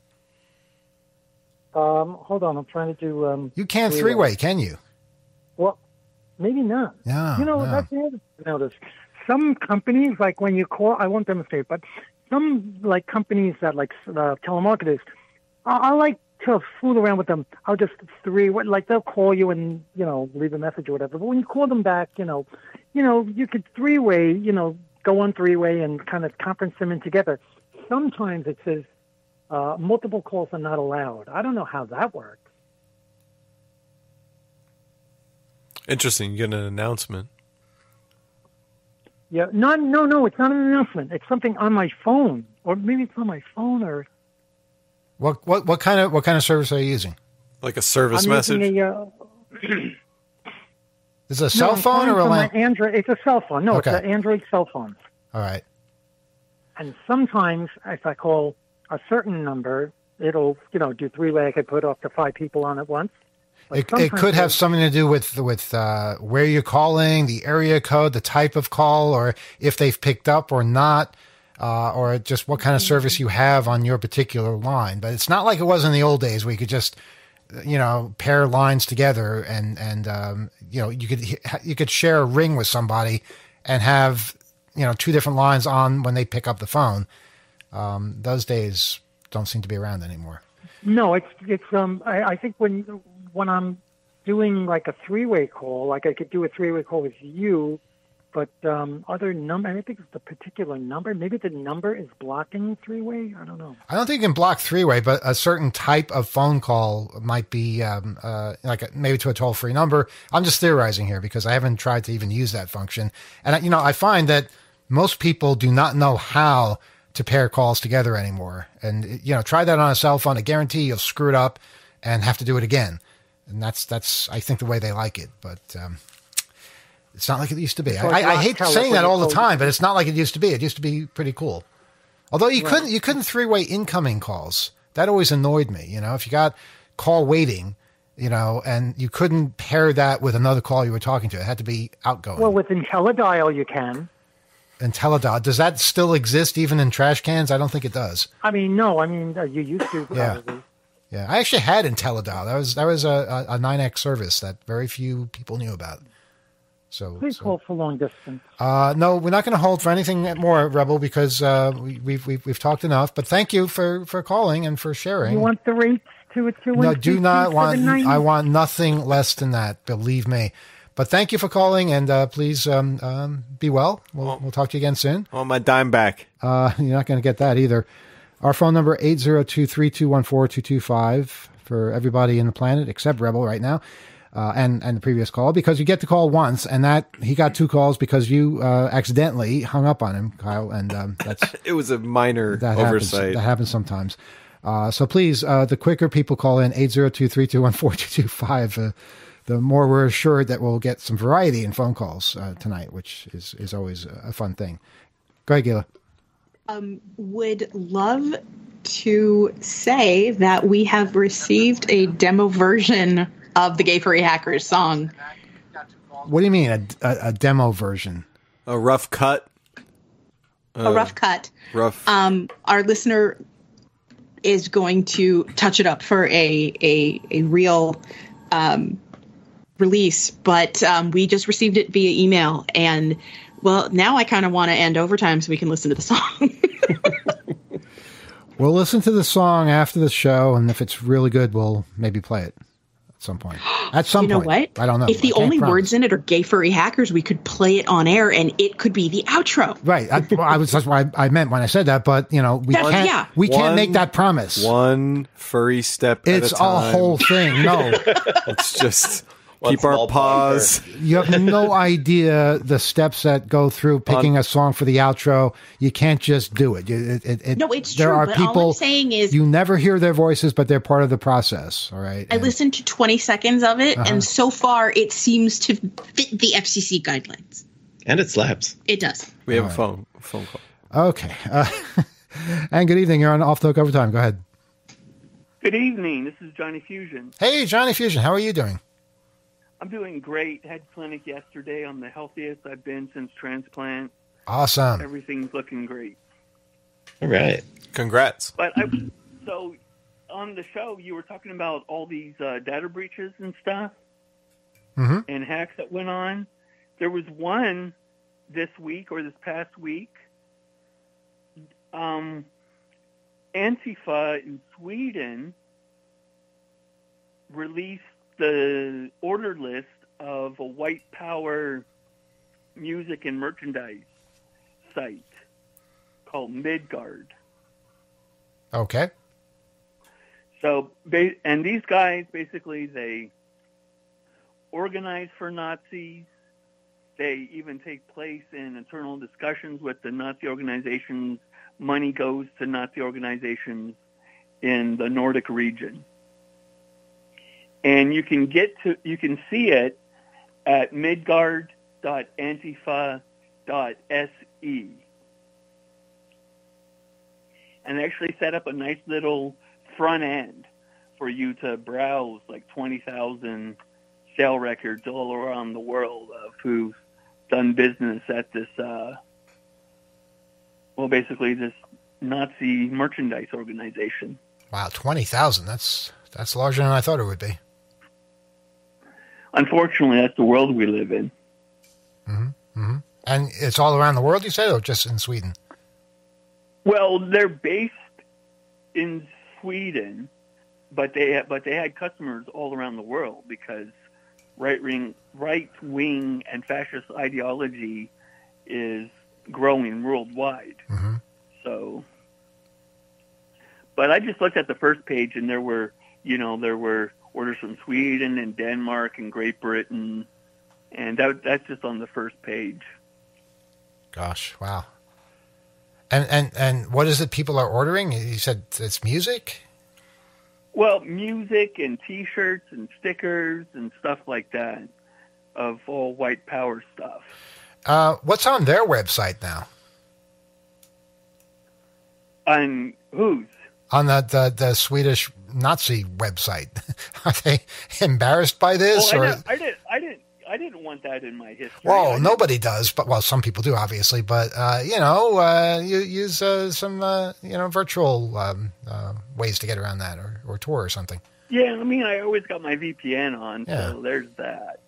Hold on. I'm trying to do... you can't three-way, can you? Well, maybe not. No, that's the other notice. Some companies, like when you call... I won't demonstrate, but some like companies that like telemarketers, I like to fool around with them. I'll just they'll call you and, leave a message or whatever. But when you call them back, you could three-way, go on three-way and kind of conference them in together. Sometimes it says multiple calls are not allowed. I don't know how that works. Interesting. You get an announcement. Yeah, no, it's not an announcement. It's something on my phone, or maybe it's on my phone, or what kind of service are you using? Like a service message? Is it a cell phone or a my Android? It's a cell phone. No, okay. It's an Android cell phone. All right. And sometimes, if I call a certain number, it'll do three-way. I could put up to 5 people on at once. It could have something to do with where you're calling, the area code, the type of call, or if they've picked up or not. or just what kind of service you have on your particular line. But it's not like it was in the old days where you could just, pair lines together and you could share a ring with somebody and have, two different lines on when they pick up the phone. Those days don't seem to be around anymore. No, it's I think when I'm doing like a three-way call, like I could do a three-way call with you, but other number, I think it's the particular number. Maybe the number is blocking three-way. I don't know. I don't think you can block three-way, but a certain type of phone call might be maybe to a toll-free number. I'm just theorizing here because I haven't tried to even use that function. And, I find that most people do not know how to pair calls together anymore. And, try that on a cell phone. I guarantee you'll screw it up and have to do it again. And that's I think, the way they like it. But it's not like it used to be. I hate saying that all the time, but it's not like it used to be. It used to be pretty cool. Although you couldn't three-way incoming calls. That always annoyed me. If you got call waiting, and you couldn't pair that with another call you were talking to. It had to be outgoing. Well, with IntelliDial you can. IntelliDial. Does that still exist even in trash cans? I don't think it does. No. You used to probably. Yeah. I actually had IntelliDial. That was a 9X service that very few people knew about. Please hold for long distance. No, we're not going to hold for anything more, Rebel, because we've talked enough. But thank you for calling and for sharing. You want the rates to a 2-1-2? No, do not want. I want nothing less than that. Believe me. But thank you for calling, and please be well. We'll talk to you again soon. I want my dime back. You're not going to get that either. Our phone number 802-321-4225 for everybody in the planet except Rebel right now. And the previous call, because you get to call once, and that he got two calls because you accidentally hung up on him, Kyle, and that's it was a minor oversight. That happens sometimes. So please, the quicker people call in 802-321-4225, the more we're assured that we'll get some variety in phone calls tonight, which is always a fun thing. Go ahead, Gila. Would love to say that we have received a demo version of the Gay Furry Hackers song. What do you mean, a demo version? A rough cut? A rough cut. Rough. Our listener is going to touch it up for a real release, but we just received it via email, and, well, now I kind of want to end overtime so we can listen to the song. We'll listen to the song after the show, and if it's really good, we'll maybe play it. At some point. You know what? I don't know. If the only words in it are Gay Furry Hackers, we could play it on air and it could be the outro. Right. That's what I meant when I said that, but we can't make that promise. One furry step it's at a time. It's a whole thing. No. It's just keep our paws. You have no idea the steps that go through picking a song for the outro. You can't just do it. No, it's there true. Are but people, all I'm saying is you never hear their voices, but they're part of the process. All right. I listened to 20 seconds of it, and so far it seems to fit the FCC guidelines. And it slaps. It does. We have a phone call. Okay. And good evening. You're on Off the Hook Overtime. Go ahead. Good evening. This is Johnny Fusion. Hey, Johnny Fusion. How are you doing? I'm doing great. Had clinic yesterday. I'm the healthiest I've been since transplant. Awesome. Everything's looking great. All right. Congrats. But so on the show, you were talking about all these data breaches and stuff and hacks that went on. There was one this week or this past week. Antifa in Sweden released the order list of a white power music and merchandise site called Midgard. Okay. So, and these guys, basically, they organize for Nazis. They even take place in internal discussions with the Nazi organizations. Money goes to Nazi organizations in the Nordic region. And you can see it at midgard.antifa.se. And actually set up a nice little front end for you to browse like 20,000 sale records all around the world of who've done business at this basically this Nazi merchandise organization. Wow, 20,000. That's larger than I thought it would be. Unfortunately, that's the world we live in. Mm-hmm. Mm-hmm. And it's all around the world, you said, or just in Sweden? Well, they're based in Sweden, but they had customers all around the world because right wing and fascist ideology is growing worldwide. Mm-hmm. So, but I just looked at the first page, and there were orders from Sweden and Denmark and Great Britain, and that's just on the first page. Gosh, wow. And what is it people are ordering? You said it's music? Well, music and T-shirts and stickers and stuff like that of all white power stuff. What's on their website now? On whose? On the Swedish Nazi website. Are they embarrassed by this? Well, I didn't want that in my history. Well, nobody does, but some people do, obviously. But you use some virtual ways to get around that, or Tor or something. Yeah, I mean, I always got my VPN on, Yeah. so there's that.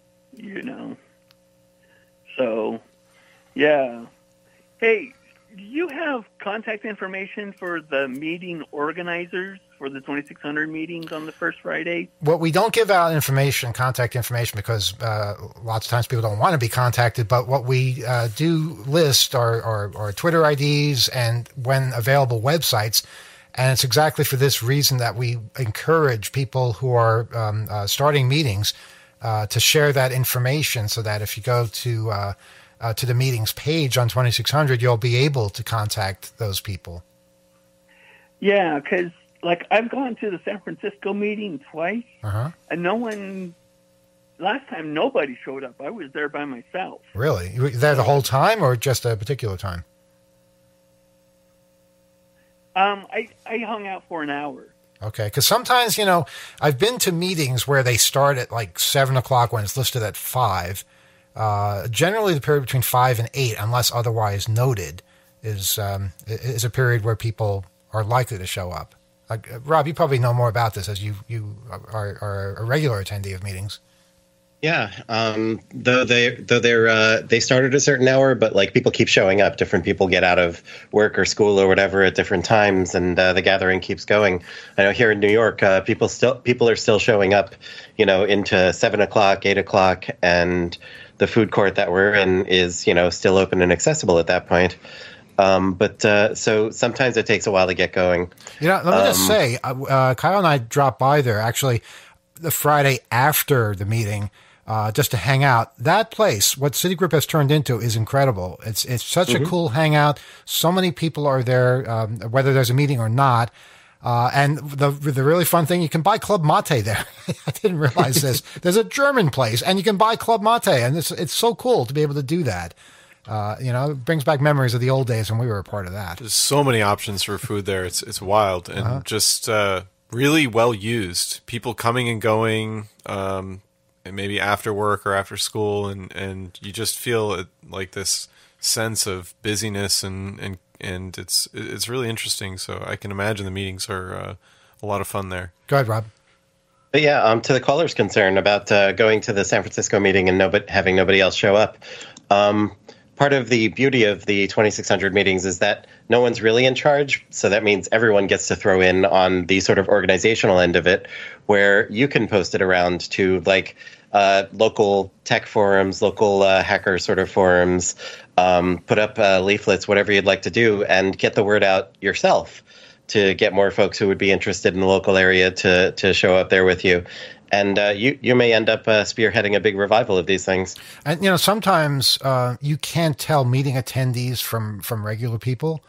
So, yeah. Hey, do you have contact information for the meeting organizers for the 2600 meetings on the first Friday? Well, we don't give out contact information, because lots of times people don't want to be contacted. But what we do list are Twitter IDs and, when available, websites. And it's exactly for this reason that we encourage people who are starting meetings to share that information, so that if you go to the meetings page on 2600, you'll be able to contact those people. Yeah, because I've gone to the San Francisco meeting twice, and last time nobody showed up. I was there by myself. Really? You were there the whole time, or just a particular time? I hung out for an hour. Okay, because sometimes, I've been to meetings where they start at 7 o'clock when it's listed at 5. Generally, the period between 5 and 8, unless otherwise noted, is a period where people are likely to show up. Rob, you probably know more about this, as you are a regular attendee of meetings. Yeah, though they start at a certain hour, but people keep showing up. Different people get out of work or school or whatever at different times, and the gathering keeps going. I know here in New York, people are still showing up, into 7 o'clock, 8 o'clock, and the food court that we're in is, still open and accessible at that point. So sometimes it takes a while to get going. Let me just say, Kyle and I dropped by there actually the Friday after the meeting, just to hang out. That place, what Citigroup has turned into, is incredible. It's such a cool hangout. So many people are there, whether there's a meeting or not. And the really fun thing, you can buy Club Mate there. I didn't realize this. There's a German place, and you can buy Club Mate, and it's so cool to be able to do that. It brings back memories of the old days when we were a part of that. There's so many options for food there. It's wild, and just really well used. People coming and going, and maybe after work or after school, and you just feel this sense of busyness, and it's really interesting. So I can imagine the meetings are a lot of fun there. Go ahead, Rob. But yeah, to the caller's concern about going to the San Francisco meeting and having nobody else show up. Part of the beauty of the 2600 meetings is that no one's really in charge. So that means everyone gets to throw in on the sort of organizational end of it, where you can post it around to local tech forums, local hacker sort of forums, put up leaflets, whatever you'd like to do, and get the word out yourself to get more folks who would be interested in the local area to show up there with you. And you may end up spearheading a big revival of these things. And, sometimes you can't tell meeting attendees from regular people.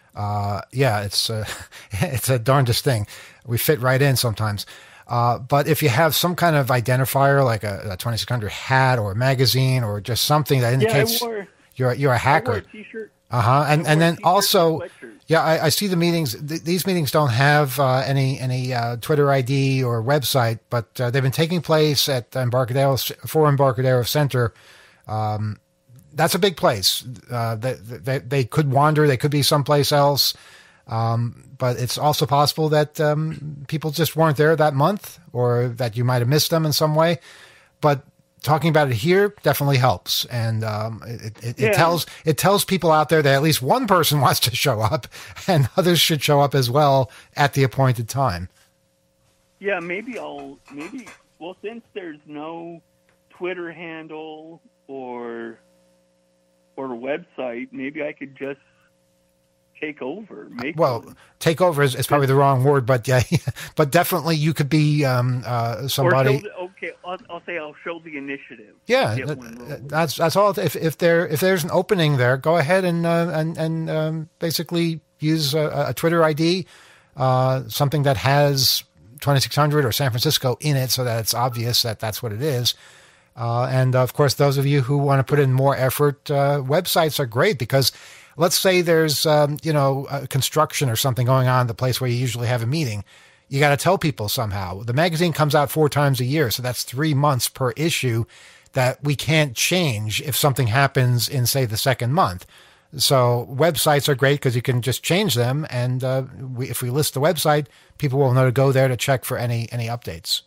It's a darndest thing. We fit right in sometimes. But if you have some kind of identifier, like a 2600 hat or a magazine or just something that indicates you're a hacker. I wore a t-shirt. And then also, I see the meetings. These meetings don't have any Twitter ID or website, but they've been taking place at Embarcadero Center that's a big place. They could wander. They could be someplace else. But it's also possible that people just weren't there that month, or that you might have missed them in some way. But talking about it here definitely helps, and it tells people out there that at least one person wants to show up, and others should show up as well at the appointed time. Yeah, well, since there's no Twitter handle or website, maybe I could just take over. Take over is probably the wrong word, but yeah, but definitely you could be somebody. I'll show the initiative. Yeah, that's all. If there's an opening there, go ahead and basically use a Twitter ID, something that has 2600 or San Francisco in it, so that it's obvious that that's what it is. And of course, those of you who want to put in more effort, websites are great, because let's say there's, construction or something going on at the place where you usually have a meeting. You got to tell people somehow. The magazine comes out 4 times a year, so that's 3 months per issue that we can't change if something happens in, say, the second month. So websites are great because you can just change them, and if we list the website, people will know to go there to check for any updates.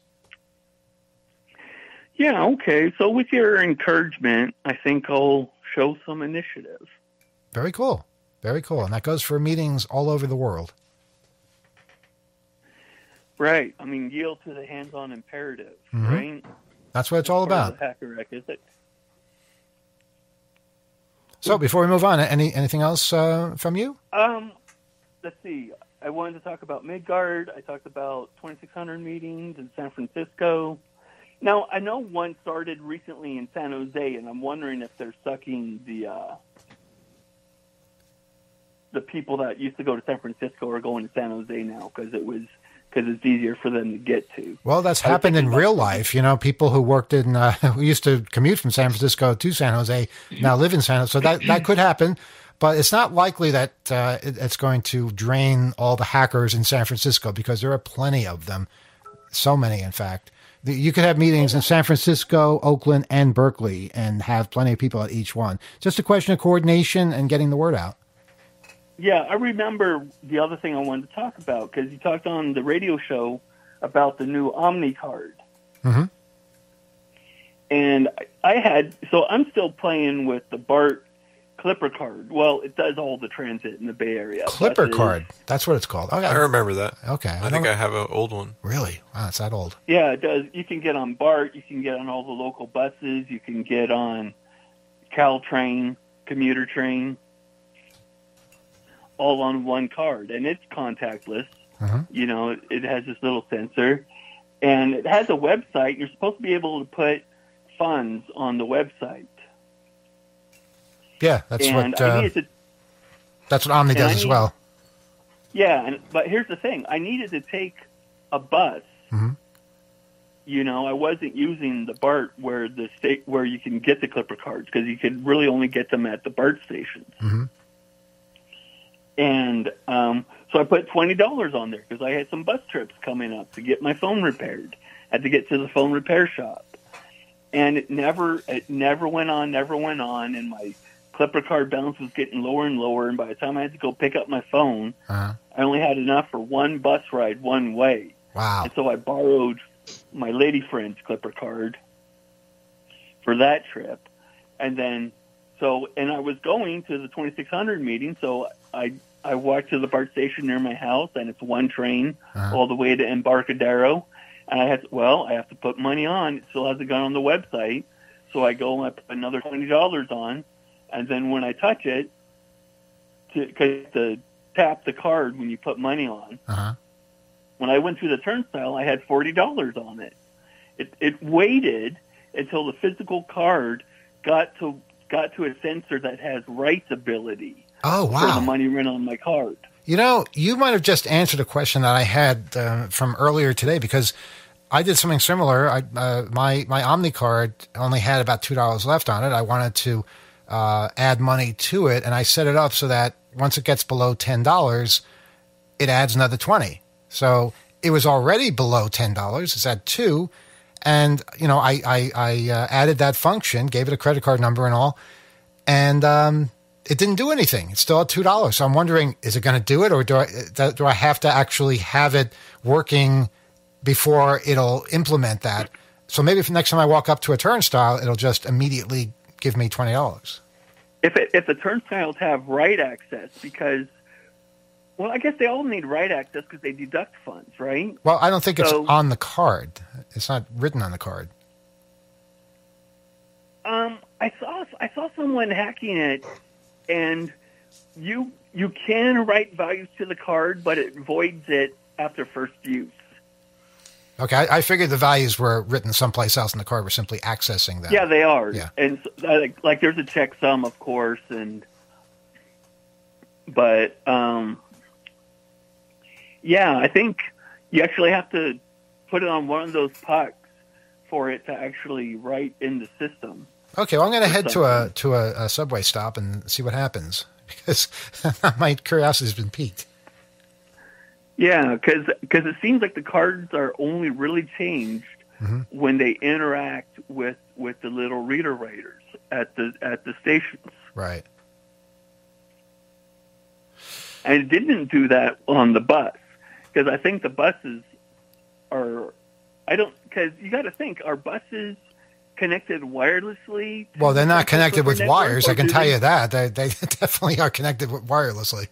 Yeah, okay. So with your encouragement, I think I'll show some initiative. Very cool. Very cool. And that goes for meetings all over the world. Right. I mean, yield to the hands-on imperative, right? That's what it's all about. Hacker ethic. So before we move on, anything else from you? Let's see. I wanted to talk about Midgard. I talked about 2600 meetings in San Francisco. Now, I know one started recently in San Jose, and I'm wondering if they're sucking the people that used to go to San Francisco are going to San Jose now because it's easier for them to get to. Well, that's happened in real life. People who worked in who used to commute from San Francisco to San Jose now live in San Jose. So that could happen, but it's not likely that it's going to drain all the hackers in San Francisco, because there are plenty of them. So many, in fact. You could have meetings in San Francisco, Oakland, and Berkeley, and have plenty of people at each one. Just a question of coordination and getting the word out. Yeah, I remember the other thing I wanted to talk about, because you talked on the radio show about the new Omni card. Mm-hmm. And I'm still playing with the BART Clipper card. Well, it does all the transit in the Bay Area. Clipper card. That's what it's called. Okay. I remember that. Okay. I think I have an old one. Really? Wow, it's that old. Yeah, it does. You can get on BART. You can get on all the local buses. You can get on Caltrain, commuter train, all on one card. And it's contactless. Mm-hmm. It has this little sensor. And it has a website. You're supposed to be able to put funds on the website. Yeah, that's what Omni does as well. Yeah, but here's the thing. I needed to take a bus. Mm-hmm. I wasn't using the BART where you can get the Clipper cards, because you could really only get them at the BART stations. Mm-hmm. And so I put $20 on there because I had some bus trips coming up to get my phone repaired. I had to get to the phone repair shop. And it never went on, and my Clipper card balance was getting lower and lower, and by the time I had to go pick up my phone, I only had enough for one bus ride one way. Wow. And so I borrowed my lady friend's Clipper card for that trip. And then, and I was going to the 2600 meeting, so I walked to the BART station near my house, and it's one train all the way to Embarcadero. And I have to put money on. It still hasn't gone on the website. So I go and I put another $20 on. And then when I touch it, to tap the card when you put money on, when I went through the turnstile, I had $40 on it. It waited until the physical card got to a sensor that has write ability. Oh, wow. For the money run on my card. You might have just answered a question that I had from earlier today, because I did something similar. My Omni card only had about $2 left on it. I wanted to add money to it, and I set it up so that once it gets below $10, it adds another $20. So it was already below $10. It's at $2, and I added that function, gave it a credit card number and all. and it didn't do anything. It's still at $2. So I'm wondering, is it going to do it, or do I have to actually have it working before it'll implement that? So maybe if next time I walk up to a turnstile, it'll just immediately give me $20. If the turnstiles have write access, because, well, I guess they all need write access because they deduct funds, right? Well, I don't think it's on the card. It's not written on the card. I saw someone hacking it, and you can write values to the card, but it voids it after first use. Okay, I figured the values were written someplace else, and the card was simply accessing them. Yeah, they are. Yeah. And so, like there's a checksum, of course, but yeah, I think you actually have to put it on one of those pucks for it to actually write in the system. Okay, well, I'm going to head to a subway stop and see what happens, because my curiosity has been piqued. Yeah, because it seems like the cards are only really changed when they interact with the little reader writers at the stations. Right. And it didn't do that on the bus, because I think the buses are. Because you got to think, are buses connected wirelessly? Well, they're not connected with wires. I can tell you that. They definitely are connected wirelessly.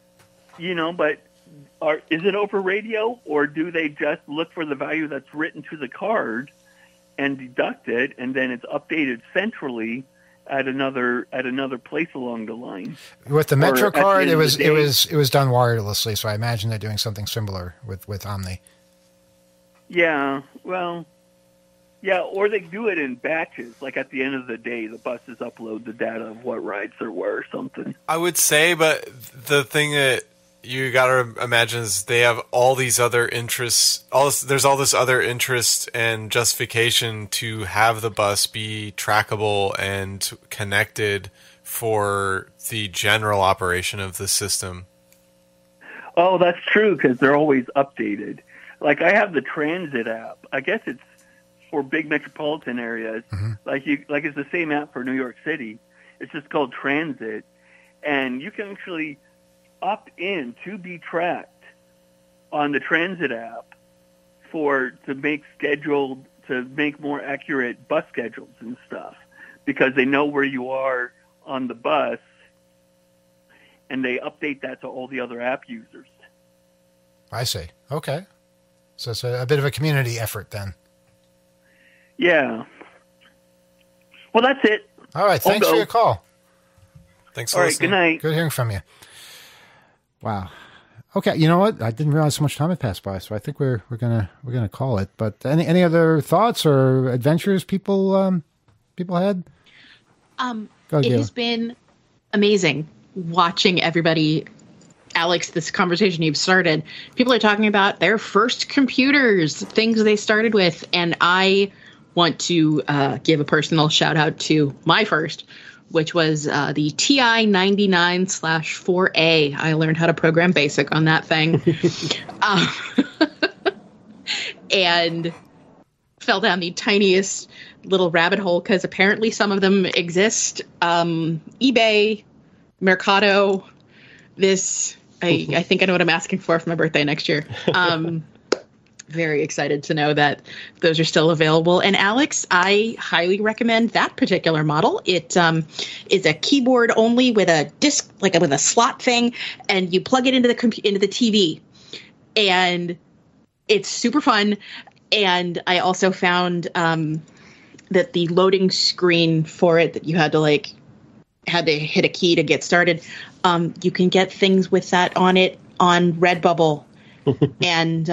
But is it over radio, or do they just look for the value that's written to the card and deduct it, and then it's updated centrally at another place along the line? With the Metro card, it was done wirelessly, so I imagine they're doing something similar with Omni. Yeah, well, yeah, or they do it in batches. Like at the end of the day, the buses upload the data of what rides there were or something. I would say, but the thing that you got to imagine is they have all these other interests. There's all this other interest and justification to have the bus be trackable and connected for the general operation of the system. Oh, that's true, because they're always updated. Like I have the Transit app. I guess it's for big metropolitan areas. Like it's the same app for New York City. It's just called Transit, and you can actually opt in to be tracked on the Transit app to make more accurate bus schedules and stuff, because they know where you are on the bus, and they update that to all the other app users. I see. Okay. So it's a bit of a community effort then. Yeah. Well, that's it. All right. Thanks for your call. Thanks for listening. Good night. Good hearing from you. Wow. Okay. You know what? I didn't realize so much time had passed by, so I think we're gonna call it. But any other thoughts or adventures people had? It has been amazing watching everybody. Alex, this conversation you've started, people are talking about their first computers, things they started with, and I want to give a personal shout out to my first, which was the TI 99/4A. I learned how to program BASIC on that thing, and fell down the tiniest little rabbit hole, because apparently some of them exist. eBay, Mercado, I think I know what I'm asking for my birthday next year. Very excited to know that those are still available. And Alex, I highly recommend that particular model. It is a keyboard only with a disc, with a slot thing, and you plug it into the TV, and it's super fun. And I also found that the loading screen for it, that you had to hit a key to get started. You can get things with that on it on Redbubble, and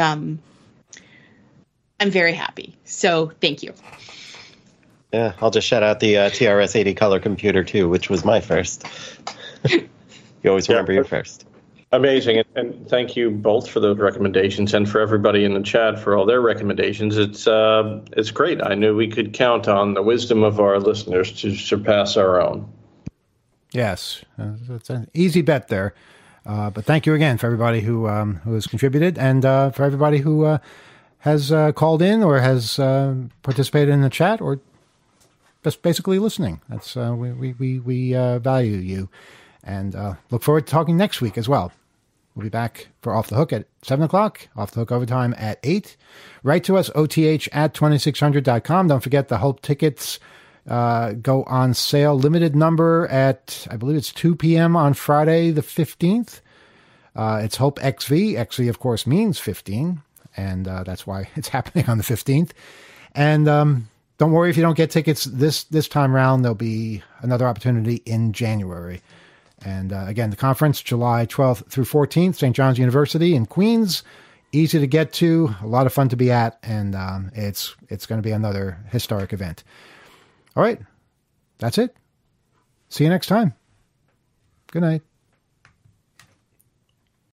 I'm very happy. So thank you. Yeah, I'll just shout out the TRS-80 color computer too, which was my first. You always remember your first. Amazing, and thank you both for those recommendations, and for everybody in the chat for all their recommendations. It's great. I knew we could count on the wisdom of our listeners to surpass our own. Yes, it's an easy bet there. But thank you again for everybody who has contributed, and for everybody who has called in or has participated in the chat or just basically listening. That's we value you, and look forward to talking next week as well. We'll be back for Off the Hook at 7 o'clock, Off the Hook Overtime at 8. Write to us, oth@2600.com. Don't forget the Hope tickets go on sale. Limited number at, I believe it's 2 p.m. on Friday the 15th. It's Hope XV. XV, of course, means 15, and that's why it's happening on the 15th. And don't worry if you don't get tickets this time around. There'll be another opportunity in January. And again, the conference, July 12th through 14th, St. John's University in Queens. Easy to get to, a lot of fun to be at, and it's going to be another historic event. All right, that's it. See you next time. Good night.